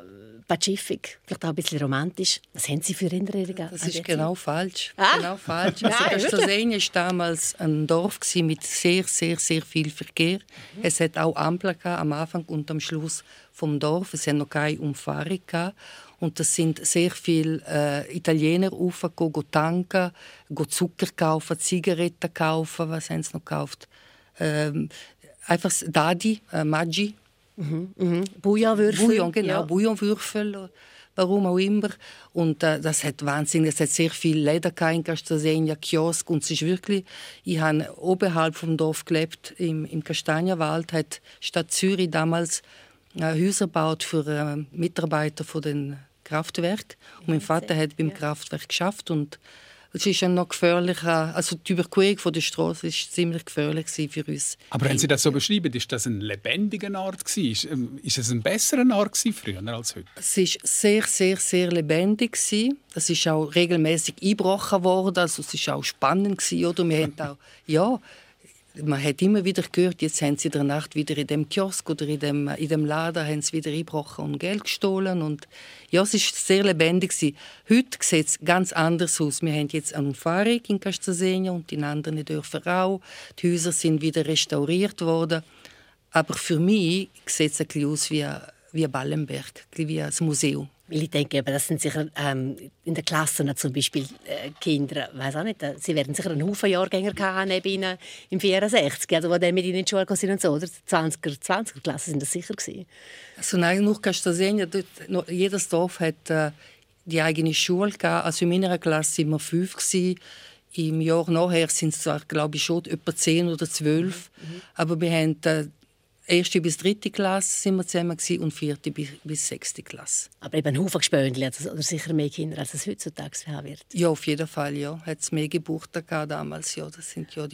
Pazifik, vielleicht auch ein bisschen romantisch. Was haben Sie für Erinnerungen? Das ist genau falsch. Ah? Genau falsch. Also Castasegna war damals ein Dorf mit sehr, sehr, sehr viel Verkehr. Mhm. Es hat auch Ampeln am Anfang und am Schluss vom Dorf. Es hat noch keine Umfahrung gehabt. Und das sind sehr viele äh, Italiener raufgegangen, tanken, Zucker kaufen, Zigaretten kaufen. Was haben sie noch gekauft? Ähm, einfach Dadi, äh, Maggi. Mhm, mhm. Bouillonwürfel. Bouillon, genau, ja. Bouillonwürfel, warum auch immer. Und äh, das hat wahnsinnig, es hat sehr viel Läden in Castasegna, Kiosk. Und es ist wirklich, ich habe oberhalb vom Dorf gelebt, im, im Kastanienwald, hat Stadt Zürich damals äh, Häuser gebaut für äh, Mitarbeiter von den Kraftwerken. Und mein Vater hat beim Kraftwerk geschafft und es ist ja noch gefährlicher, also die Überquerung von der Straße war ziemlich gefährlich für uns. Aber wenn Sie das so beschreiben, ist das ein lebendiger Ort gewesen? Ist es ein besserer Ort früher als heute? Es war sehr, sehr, sehr lebendig. Es ist auch regelmäßig eingebrochen worden, also es war auch spannend gewesen, oder? Wir haben auch, ja, man hat immer wieder gehört, jetzt haben sie in der Nacht wieder in dem Kiosk oder in dem, in dem Laden haben sie wieder eingebrochen und Geld gestohlen. Und ja, es war sehr lebendig. Heute sieht es ganz anders aus. Wir haben jetzt eine Umfahrung in Castasegna und in anderen Dörfern auch. Die Häuser sind wieder restauriert worden. Aber für mich sieht es ein bisschen aus wie, wie Ballenberg, wie ein Museum. Weil ich denke, das sind sicher ähm, in den Klassen zum Beispiel äh, Kinder, weiß auch nicht, sie werden sicher einen Haufen Jahrgänger haben neben ihnen im vierundsechzig, also, die mit ihnen in die Schule sind und so, oder? zwanziger, zwanziger Klassen sind das sicher gewesen. Also nein, nur Castasegna, jedes Dorf hat äh, die eigene Schule gehabt. Also in meiner Klasse waren wir fünf gewesen. Im Jahr nachher sind es zwar, glaube ich, schon etwa zehn oder zwölf, mhm. aber wir haben äh, erste bis dritte Klasse sind wir zusammen gewesen und vierte bis, bis sechste Klasse. Aber eben ein Haufen Gespöndli, also, oder sicher mehr Kinder, als es heutzutage haben wird. Ja, auf jeden Fall, ja. Hat es mehr Geburten gehabt damals, ja. Das sind ja die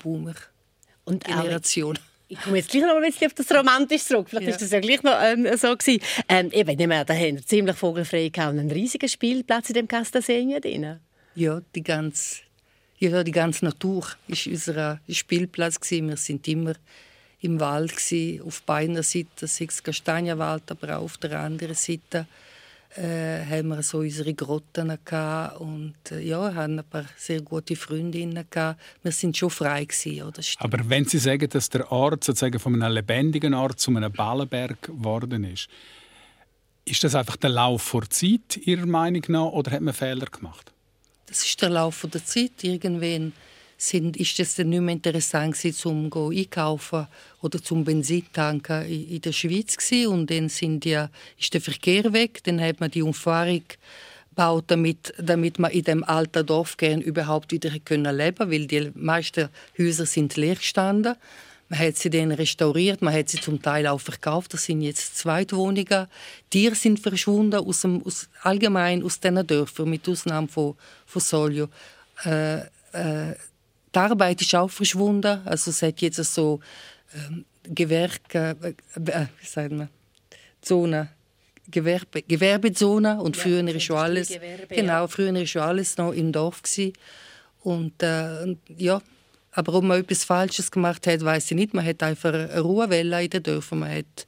Babyboomer-Generation. Ich komme jetzt gleich noch ein bisschen auf das Romantische zurück. Vielleicht ja. ist das ja gleich noch ähm, so gewesen. Ähm, eben, da haben wir ziemlich vogelfrei gehabt und einen riesigen Spielplatz in dem Castasegna drin. Ja, die ganze, ja, die ganze Natur war unser Spielplatz gewesen. Wir sind immer im Wald gsi, auf beiden Seiten, sei es Kastanienwald, aber auch auf der anderen Seite äh, haben wir so unsere Grotten gehabt und äh, ja, haben ein paar sehr gute Freundinnen gehabt. Wir sind schon frei gsi, oder? Aber wenn Sie sagen, dass der Ort sozusagen von einem lebendigen Ort zu einem Ballenberg geworden ist, ist das einfach der Lauf vor Zeit Ihrer Meinung nach oder hat man Fehler gemacht? das ist der Lauf der Zeit. Irgendwann sind, ist es dann nicht mehr interessant gewesen, um einkaufen oder zum Benzin tanken in, in der Schweiz gewesen. Und dann sind die, ist der Verkehr weg. Dann hat man die Umfahrung gebaut, damit, damit man in dem alten Dorf gern überhaupt wieder können leben, weil die meisten Häuser sind leer gestanden. Man hat sie dann restauriert, man hat sie zum Teil auch verkauft. Das sind jetzt Zweitwohnungen. Tiere sind verschwunden aus dem, aus, allgemein aus diesen Dörfern, mit Ausnahme von, von Soljo. Äh, äh, die Arbeit ist auch verschwunden. Also es hat jetzt so ähm, Gewerke, äh, äh, wie sagt man, Zone, Gewerbe, Gewerbezone und ja, früher ist schon alles, Gewerbe, genau, ja. früher ist schon alles noch im Dorf gewesen. Und äh, ja. Aber ob man etwas Falsches gemacht hat, weiß ich nicht. Man hat einfach eine Ruhe in den Dörfern. Man hat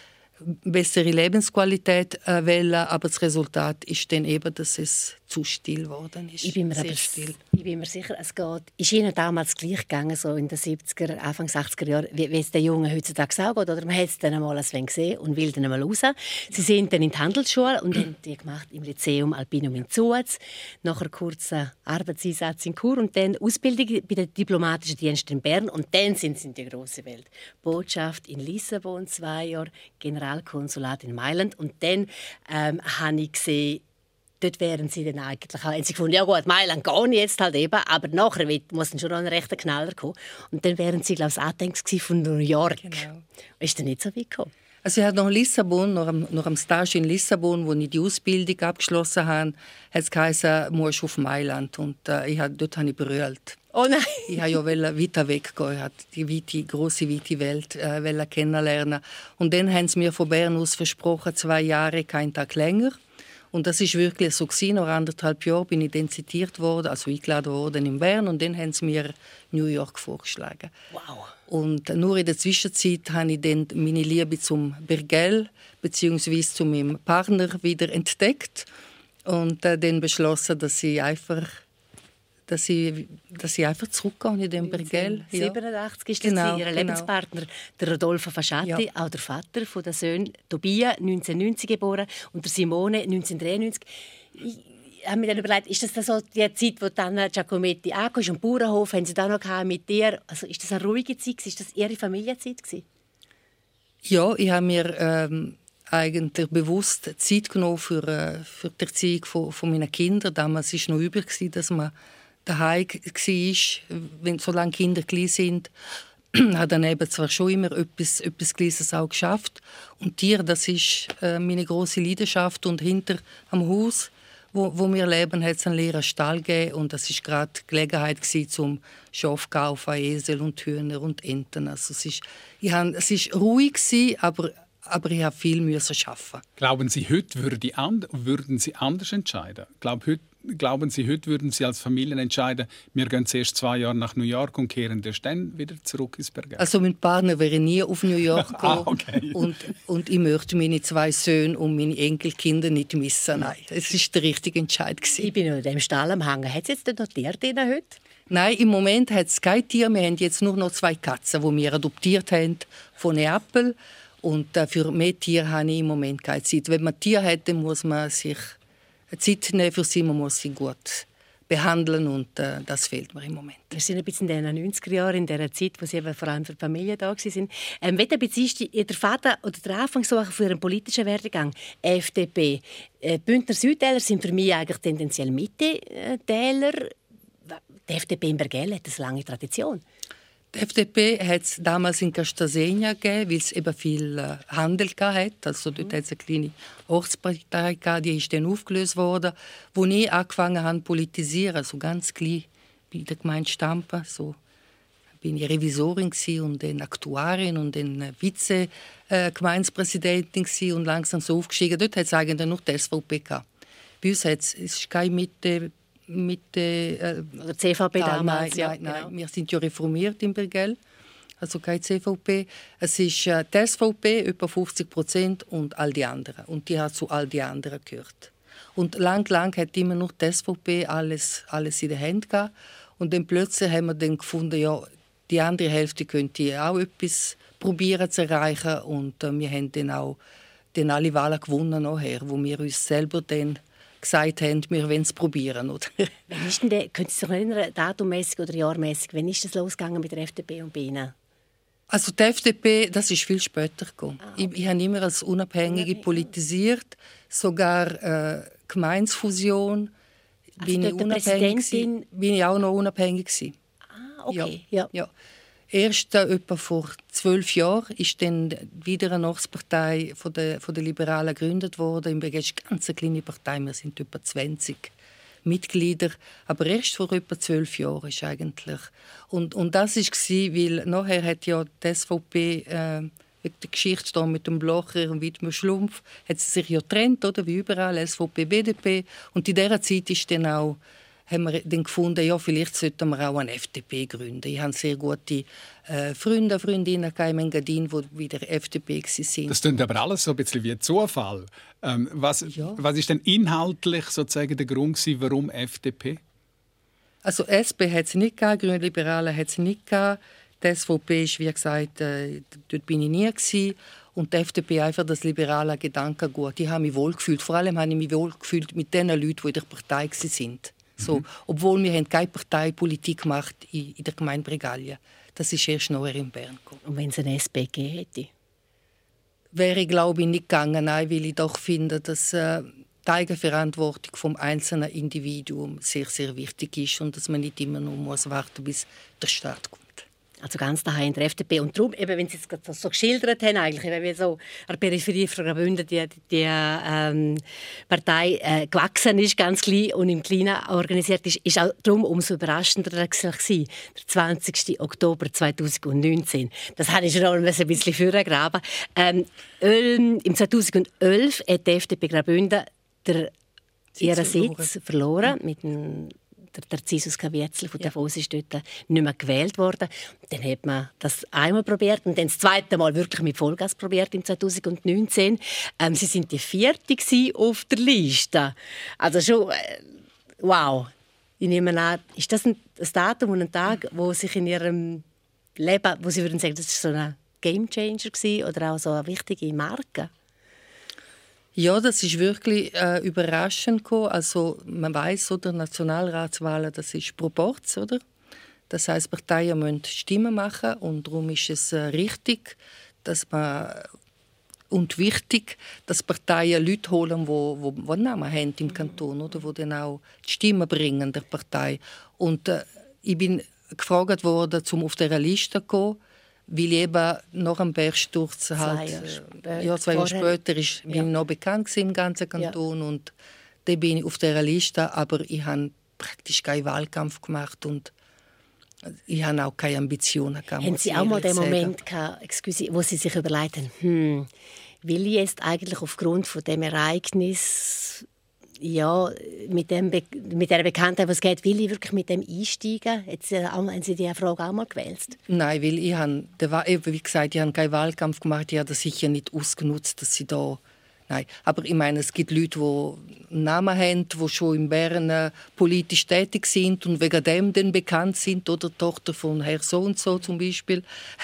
bessere Lebensqualität wollen, aber das Resultat ist dann eben, dass es zu still geworden ist. Ich bin mir, aber, still. Ich bin mir sicher, es geht. Ist Ihnen damals gleich gegangen, so in den siebziger, Anfang achtziger Jahren, wie, wie es den Jungen heutzutage auch geht? Oder man hat es dann einmal ein wenig gesehen und will dann einmal raus. Sie sind dann in die Handelsschule und haben die gemacht im Lyceum Alpinum in Zuaz. Nachher kurzer Arbeitseinsatz in Chur und dann Ausbildung bei den diplomatischen Diensten in Bern. Und dann sind sie in die grosse Welt. Botschaft in Lissabon, zwei Jahre, Generalkonsulat in Mailand. Und dann ähm, habe ich gesehen, dort wären sie dann eigentlich, haben sie gefunden, ja gut, Mailand gehe ich jetzt halt eben, aber nachher muss dann schon noch ein rechter Knaller kommen. Und dann wären sie, glaube ich, angedenkt von New York. Genau. Ist dann nicht so weit gekommen? Also ich hatte noch in Lissabon, noch am, noch am Stage in Lissabon, wo ich die Ausbildung abgeschlossen habe, hat es geheißen, du musst auf Mailand. Und äh, ich hab, dort habe ich brüllt. Oh nein! Ich wollte ja weiter weggehen, ich wollte die weite, grosse, weite Welt äh, kennenlernen. Und dann haben sie mir von Bern aus versprochen, zwei Jahre, keinen Tag länger. Und das ist wirklich so gewesen. Nach anderthalb Jahren bin ich dann zitiert worden, also eingeladen worden in Bern. Und dann haben sie mir New York vorgeschlagen. Wow. Und nur in der Zwischenzeit habe ich dann meine Liebe zum Bergell bzw. zu meinem Partner wieder entdeckt. Und äh, dann beschlossen, dass ich einfach, dass ich, dass ich einfach zurückgehe in den Bergell. neunzehnhundertsiebenundachtzig ist genau, Ihr Lebenspartner, genau. Der Rodolfo Fasciatti, ja. Auch der Vater von den Söhnen Tobia, neunzehnhundertneunzig geboren, und der Simone, neunzehnhundertdreiundneunzig. Ich habe mir dann überlegt, ist das so die Zeit, wo dann Giacometti ankommt, am Bauernhof, haben Sie da noch mit dir? Also ist das eine ruhige Zeit? Ist das Ihre Familienzeit? Ja, ich habe mir ähm, eigentlich bewusst Zeit genommen für, äh, für die Erziehung von, von meinen Kindern. Damals war es noch üblich, dass man daheim war, wenn solange Kinder klein sind, hat dann eben zwar schon immer etwas, etwas Kleines auch geschafft. Und Tier, das ist äh, meine große Leidenschaft. Und hinter am Haus, wo, wo wir leben, hat es einen leeren Stall gegeben. Und das war gerade die Gelegenheit zum Schaf kaufen, Esel und Hühner und Enten. Also es ist, ich hab, es ist ruhig gewesen, aber aber ich habe viel müssen schaffen. Glauben Sie, heute würde and- würden Sie anders entscheiden? Glaub, heute, glauben Sie, heute würden Sie als Familien entscheiden, wir gehen zuerst zwei Jahre nach New York und kehren dann wieder zurück ins Bergell? Also mein Partner wäre nie auf New York gegangen. ah, okay. und, und ich möchte meine zwei Söhne und meine Enkelkinder nicht missen. Nein, es war der richtige Entscheid. Ich bin noch in dem Stall am Hängen. Hat es jetzt noch Tiere heute? Nein, im Moment hat es kein Tier. Wir haben jetzt nur noch zwei Katzen, die wir adoptiert haben von Neapel. Und äh, für mehr Tiere habe ich im Moment keine Zeit. Wenn man Tiere hat, dann muss man sich Zeit nehmen für sie. Man muss sie gut behandeln und äh, das fehlt mir im Moment. Wir sind ein bisschen in den neunziger Jahren, in der Zeit, wo Sie eben vor allem für die Familie da waren. Ähm, welcher ist der Vater oder der Anfang so für einen politischen Werdegang? F D P. Äh, Bündner Südtäler sind für mich eigentlich tendenziell Mitte-Täler. Die F D P in Bergell hat eine lange Tradition. Die F D P hat es damals in Castasegna gegeben, weil es eben viel äh, Handel hatte. Also dort mhm. hat es eine kleine Ortspartei gehabt, die ist dann aufgelöst worden. Als ich angefangen habe zu politisieren, also ganz klein bei der Gemeinde Stampen, so bin ich Revisorin und dann Aktuarin und dann Vize-Gemeindepräsidentin äh, und langsam so aufgestiegen. Dort hat es eigentlich nur die S V P gehabt. Bei uns hat es keine Mitte mit der äh, C V P da, damals. Nein, ja, nein, genau. nein. Wir sind ja reformiert in Bergell, also keine C V P. Es ist äh, die S V P, etwa fünfzig Prozent, und all die anderen. Und die hat zu all die anderen gehört. Und lang, lang hat immer noch die S V P alles, alles in der Hand gehabt. Und dann plötzlich haben wir dann gefunden, ja, die andere Hälfte könnte auch etwas probieren zu erreichen. Und äh, wir haben dann auch dann alle Wahlen gewonnen nachher, wo wir uns selber dann gesagt haben, wir wollen es probieren. Oder? Wann ist denn der, können Sie sich noch erinnern, datummässig oder jahrmässig, wann ist das losgegangen mit der F D P und bei Ihnen? Also die F D P, das ist viel später gekommen. Ah, okay. ich, ich habe immer als Unabhängige politisiert, sogar äh, Gemeinsfusion. Also bin, ich unabhängig bin ich auch noch unabhängig gewesen. Ah, okay. Ja. Ja. Ja. Erst äh, etwa vor zwölf Jahren ist dann wieder eine Nachbarpartei von der, von der Liberalen gegründet worden. Im Bergell ist eine ganz kleine Partei, wir sind etwa zwanzig Mitglieder. Aber erst vor etwa zwölf Jahren ist eigentlich. Und, und das war, weil nachher hat ja die S V P, äh, wegen der Geschichte da mit dem Blocher und Widmer Schlumpf, hat sie sich ja getrennt, oder? Wie überall, S V P, B D P. Und in dieser Zeit ist dann auch haben wir dann gefunden, ja, vielleicht sollten wir auch eine F D P gründen. Ich habe sehr gute äh, Freunde, Freundinnen in Engadin, die bei der F D P waren. Das klingt aber alles so ein bisschen wie Zufall. Ähm, was, ja. was ist denn inhaltlich sozusagen der Grund gewesen, warum F D P? Also S P hat es nicht gegeben, Grüne Liberale hat es nicht gegeben. Die S V P ist, wie gesagt, äh, dort bin ich nie gewesen. Und die F D P einfach das liberale Gedankengut. Ich habe mich wohlgefühlt. Vor allem habe ich mich wohlgefühlt mit den Leuten, die in der Partei waren. So, mhm. Obwohl wir haben keine Parteipolitik gemacht in, in der Gemeinde Bregalien. Das ist erst nachher in Bern gekommen. Und wenn es eine S P gegeben hätte? Wäre, glaube ich, nicht gegangen, nein, weil ich doch finde, dass äh, die Eigenverantwortung vom einzelnen Individuum sehr, sehr wichtig ist und dass man nicht immer nur muss warten, bis der Staat kommt. Also ganz daheim in der F D P. Und darum, eben, wenn Sie es gerade so geschildert haben, eigentlich, wenn wir so an der Peripherie von Graubünden die, die, die ähm, Partei äh, gewachsen ist, ganz klein und im Kleinen organisiert ist, ist auch darum umso überraschender gewesen, der zwanzigsten Oktober zweitausendneunzehn. Das habe ich schon ein bisschen vorgegraben. Ähm, Im zweitausendelf hat die F D P Graubünden der, ihren Sitz verloren, mhm. mit dem Der, der Zisus Kavietzel von Davos ist dort nicht mehr gewählt worden. Dann hat man das einmal probiert und dann das zweite Mal wirklich mit Vollgas probiert im zweitausendneunzehn. Ähm, sie sind die vierte auf der Liste. Also schon, äh, wow. Ich nehme an, ist das ein, ein Datum und ein Tag, wo sich in ihrem Leben, wo Sie würden sagen, das war so ein Gamechanger gewesen oder auch so eine wichtige Marke? Ja, das ist wirklich äh, überraschend gekommen. Also man weiß, oder Nationalratswahlen, das ist Proporz, oder? Das heißt, Parteien müssen Stimmen machen und darum ist es äh, richtig, dass man und wichtig, dass Parteien Leute holen, wo wo, wo Namen haben im Kanton, oder, wo dann auch die Stimmen bringen der Partei. Und äh, ich bin gefragt worden, um auf dieser Liste zu kommen. Weil eben nach dem Bergsturz halt, zwei Jahre später, ja, zwei Jahre später ist, bin ja. ich noch bekannt im ganzen Kanton ja. Und dann bin ich auf dieser Liste, aber ich habe praktisch keinen Wahlkampf gemacht und ich habe auch keine Ambitionen gehabt. Haben Sie auch mal den Moment gehabt, excuse, wo Sie sich überlegt haben, hm, will ich jetzt eigentlich aufgrund von dem Ereignis ja, mit, dem Be- mit der Bekanntheit, was geht, will ich wirklich mit dem einsteigen? Jetzt, äh, haben Sie diese Frage auch mal gewählt? Nein, weil ich habe, wie gesagt, ich habe keinen Wahlkampf gemacht. Ich habe das sicher nicht ausgenutzt, dass sie da. Nein, aber ich meine, es gibt Leute, die einen Namen haben, die schon in Bern äh, politisch tätig sind und wegen dem dann bekannt sind, oder die Tochter von Herr so und so zum Beispiel.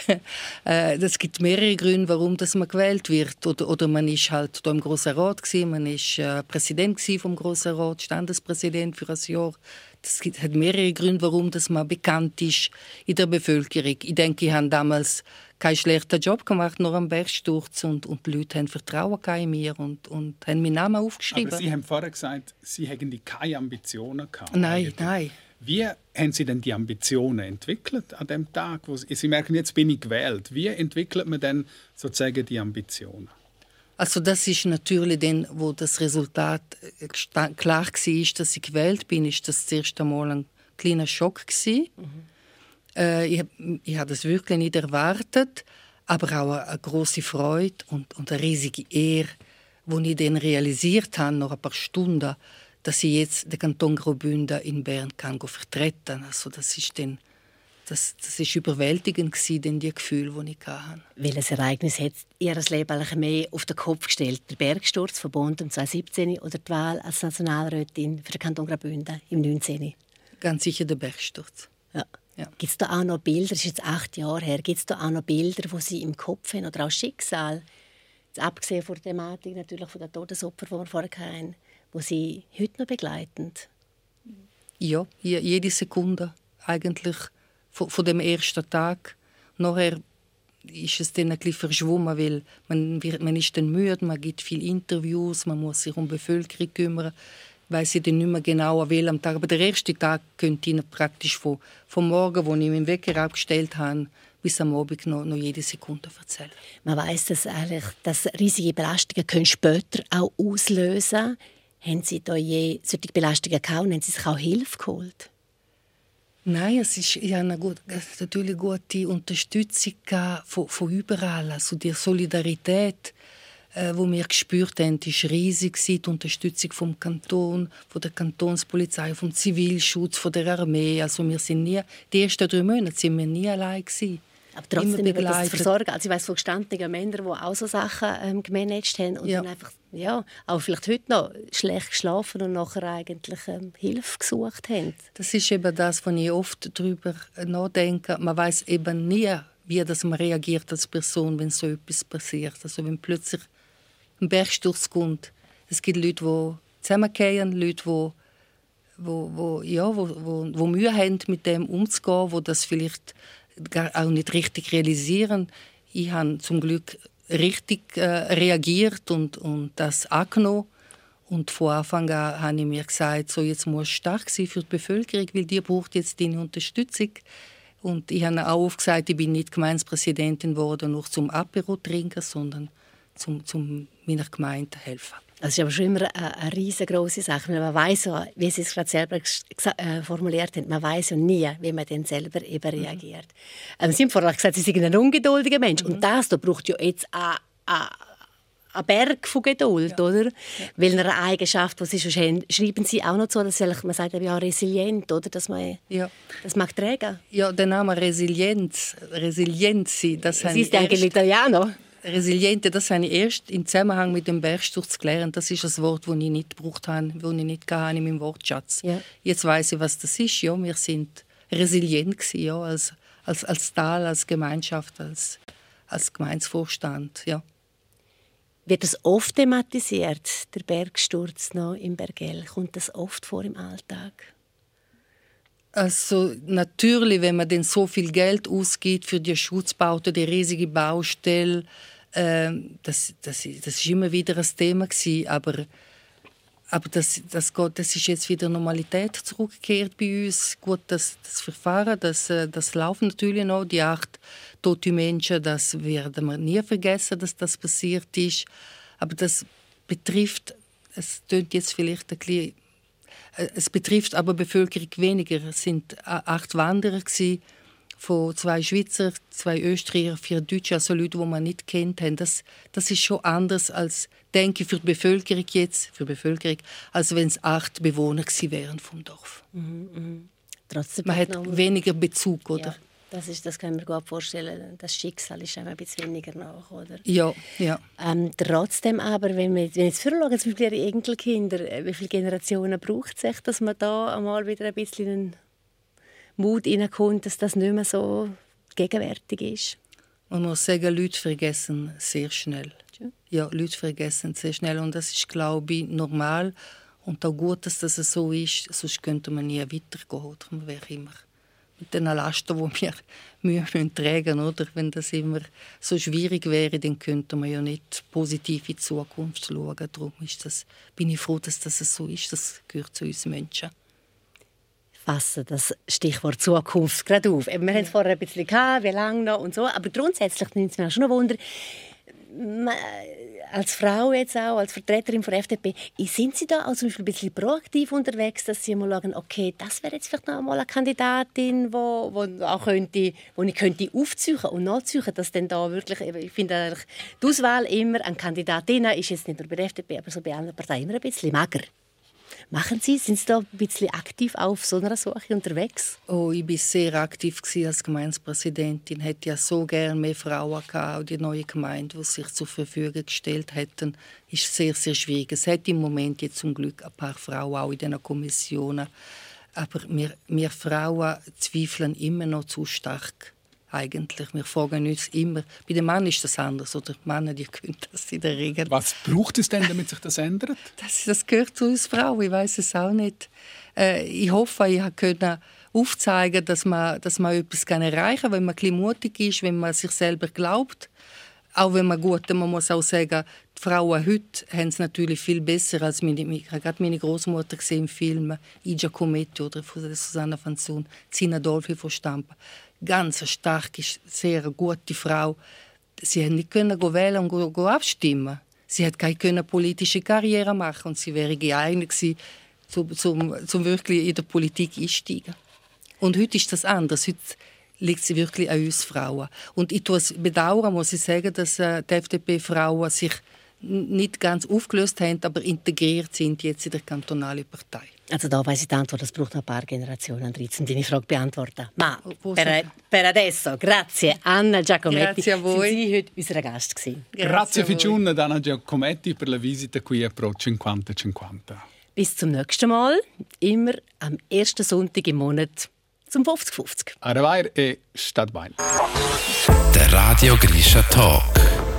Es gibt mehrere Gründe, warum das man gewählt wird. Oder, oder man ist halt da im Grossen Rat gewesen, man ist äh, Präsident vom Grossen Rat, Standespräsident für ein Jahr. Das gibt, hat mehrere Gründe, warum das man bekannt ist in der Bevölkerung. Ich denke, ich habe damals keinen schlechten Job gemacht nach dem Bergsturz und, und die Leute haben Vertrauen in mir und, und haben meinen Namen aufgeschrieben. Aber Sie haben vorher gesagt, Sie hätten keine Ambitionen gehabt. Nein, eigentlich. Nein. Wie haben Sie denn die Ambitionen entwickelt an dem Tag? Wo Sie, Sie merken, jetzt bin ich gewählt. Wie entwickelt man denn sozusagen die Ambitionen? Also das ist natürlich dann, wo das Resultat klar war, dass ich gewählt bin, ist das das erste Mal ein kleiner Schock gewesen. Mhm. Äh, ich ich habe das wirklich nicht erwartet, aber auch eine, eine große Freude und, und eine riesige Ehre, die ich dann realisiert habe, nach ein paar Stunden, dass ich jetzt den Kanton Graubünden in Bern kann vertreten. Also das ist dann Das, das ist überwältigend gewesen, die Gefühle, die ich hatte. Welches Ereignis hat Ihr Leben eigentlich mehr auf den Kopf gestellt? Der Bergsturz von Bonn zweitausendsiebzehn oder die Wahl als Nationalrätin für den Kanton Graubünden im neunzehn? Ganz sicher der Bergsturz. Ja. Ja. Gibt es da auch noch Bilder, das ist jetzt acht Jahre her, gibt es da auch noch Bilder, die Sie im Kopf haben oder auch Schicksal? abgesehen von der Thematik natürlich von der Todesopfer, die wir vorher hatten, die Sie heute noch begleiten? Ja, jede Sekunde eigentlich von, von dem ersten Tag. Nachher ist es dann ein bisschen verschwommen, weil man, wird, man ist dann müde, man gibt viele Interviews, man muss sich um die Bevölkerung kümmern. Weiss ich dann nicht mehr genau, an welchem Tag. Aber der erste Tag könnte ich Ihnen praktisch von, vom Morgen, wo ich meinen Wecker abgestellt habe, bis am Abend noch, noch jede Sekunde erzählen. Man weiss, dass, eigentlich, dass riesige Belastungen können später auch auslösen. Haben Sie da je solche Belastungen gehabt und haben Sie sich auch Hilfe geholt? Nein, es ist ja eine gute, natürlich gute Unterstützung von, von überall. Also die Solidarität, äh, die wir gespürt haben, war riesig. Die Unterstützung vom Kanton, von der Kantonspolizei, vom Zivilschutz, von der Armee. Also wir sind nie, die ersten drei Monate sind wir nie allein gewesen. Aber trotzdem über das Versorgen. Also ich weiss von gestandenen Männern, die auch so Sachen ähm, gemanagt haben und ja. dann einfach, ja, auch vielleicht heute noch schlecht geschlafen und nachher eigentlich ähm, Hilfe gesucht haben. Das ist eben das, was ich oft darüber nachdenke. Man weiss eben nie, wie das man reagiert als Person, wenn so etwas passiert. Also wenn plötzlich ein Bergsturz kommt. Es gibt Leute, die zusammenfallen, Leute, die wo, wo, ja, wo, wo, wo Mühe haben, mit dem umzugehen, wo das vielleicht auch nicht richtig realisieren. Ich habe zum Glück richtig äh, reagiert und, und das angenommen. Und von Anfang an habe ich mir gesagt, so, jetzt muss ich stark sein für die Bevölkerung, weil die braucht jetzt deine Unterstützung. Und ich habe auch oft gesagt, ich bin nicht Gemeindepräsidentin geworden, nur zum Apero trinken, sondern zum, zum meiner Gemeinde helfen. Das ist aber schon immer eine, eine riesengroße Sache. Man weiß ja, wie Sie es gerade selber äh, formuliert haben, man weiß ja nie, wie man dann selber eben mhm. reagiert. Ähm, Sie haben vorhin gesagt, Sie sind ein ungeduldiger Mensch. Mhm. Und das da braucht ja jetzt einen Berg von Geduld, ja. oder? Ja. Weil eine Eigenschaft, die Sie schon haben, schreiben Sie auch noch so, dass man sagt, ja, resilient, oder? Dass man ja. das mag tragen. Ja, der Name Resilienz, Resilienz, das Sie ist eigentlich Italiener. Resiliente, das habe ich erst im Zusammenhang mit dem Bergsturz gelernt. Das ist ein Wort, das ich nicht gebraucht habe, das ich nicht hatte in meinem Wortschatz. Ja. Jetzt weiss ich, was das ist. Ja, wir sind resilient gewesen, ja, als, als, als Tal, als Gemeinschaft, als, als Gemeindevorstand. Ja. Wird das oft thematisiert, der Bergsturz noch im Bergell? Kommt das oft vor im Alltag? Also natürlich, wenn man denn so viel Geld ausgibt für die Schutzbauten, die riesige Baustelle, äh, das, das, das ist immer wieder ein Thema gewesen, aber, aber das, das, geht, das ist jetzt wieder Normalität zurückgekehrt bei uns. Gut, das, das Verfahren, das, das läuft natürlich noch. Die acht tote Menschen, das werden wir nie vergessen, dass das passiert ist. Aber das betrifft, es klingt jetzt vielleicht ein bisschen, es betrifft aber die Bevölkerung weniger. Es sind acht Wanderer gewesen, von zwei Schweizer, zwei Österreicher, vier Deutsche, also Leute, die man nicht kennt haben. Das, das ist schon anders als, denke ich, für die Bevölkerung jetzt, für die Bevölkerung, als wenn es acht Bewohner gewesen wären vom Dorf. Mhm, mh. Trotzdem man hat noch weniger Bezug, oder? Ja, das, ist, das kann man gut vorstellen. Das Schicksal ist ein bisschen weniger nach, oder? Ja, ja. Ähm, trotzdem aber, wenn wir, wenn wir jetzt vorher schauen, Ihre Enkelkinder, wie viele Generationen braucht es sich, dass man da einmal wieder ein bisschen einen Mut hineinkommt, dass das nicht mehr so gegenwärtig ist? Man muss sagen, Leute vergessen sehr schnell. Ja, Leute vergessen sehr schnell und das ist, glaube ich, normal und auch gut, dass das so ist, sonst könnte man nie weitergehen, oder man wäre immer mit den Lasten, die wir Mühe tragen müssen, oder? Wenn das immer so schwierig wäre, dann könnte man ja nicht positiv in die Zukunft schauen. Darum ist das, bin ich froh, dass das so ist. Das gehört zu uns Menschen. Fassen das Stichwort Zukunft gerade auf. Wir ja. haben es vorher ein bisschen gehabt, wie lange noch und so, aber grundsätzlich nimmt es mir schon ein Wunder, als Frau jetzt auch, als Vertreterin von der F D P, sind Sie da auch zum Beispiel ein bisschen proaktiv unterwegs, dass Sie mal schauen, okay, das wäre jetzt vielleicht noch einmal eine Kandidatin, wo, wo, auch könnte, wo ich könnte aufziehen und nachziehen, dass denn da wirklich, ich finde die Auswahl immer an Kandidatinnen ist jetzt nicht nur bei der F D P, aber so bei anderen Parteien immer ein bisschen mager. Machen Sie, sind Sie da ein bisschen aktiv auf so einer Suche unterwegs? Oh, ich war sehr aktiv als Gemeindepräsidentin. Ich hätte ja so gerne mehr Frauen gehabt. Auch die neue Gemeinde, die sich zur Verfügung gestellt hätten, ist sehr, sehr schwierig. Es hat im Moment jetzt zum Glück ein paar Frauen auch in diesen Kommissionen. Aber wir, wir Frauen zweifeln immer noch zu stark eigentlich. Wir fragen uns immer. Bei den Männern ist das anders. Oder die Männer, die können das in der Regel. Was braucht es denn, damit sich das ändert? Das, das gehört zu uns Frauen. Ich weiß es auch nicht. Äh, ich hoffe, ich konnte aufzeigen, dass man, dass man etwas erreichen kann, wenn man ein bisschen mutig ist, wenn man sich selber glaubt. Auch wenn man gut, man muss auch sagen, die Frauen heute haben es natürlich viel besser als meine, ich habe gerade meine Großmutter gesehen im Film «I Giacometti» oder von Susanna Fanzon, Zina Dolfi von Stampa. Ganz eine starke, sehr gute Frau. Sie konnte nicht wählen und abstimmen. Sie hat keine politische Karriere machen und sie wäre geeignet gewesen, zum, zum, zum wirklich in der Politik einsteigen. Und heute ist das anders. Heute liegt sie wirklich an uns Frauen. Und ich bedauere, muss ich sagen, dass äh, die F D P-Frauen sich nicht ganz aufgelöst haben, aber integriert sind jetzt in der kantonalen Partei. Also da weiss ich die Antwort, das braucht noch ein paar Generationen, um deine Frage beantworten. Ma, per, per adesso, grazie Anna Giacometti. Grazie a voi. Sie heute unser Gast gewesen. Grazie Ficiun ad Anna Giacometti per la visita qui a Pro cinquanta cinquanta. Bis zum nächsten Mal, immer am ersten Sonntag im Monat zum fünfzig fünfzig. Arrevair e Stadtbein. Der Radio Grisha Talk.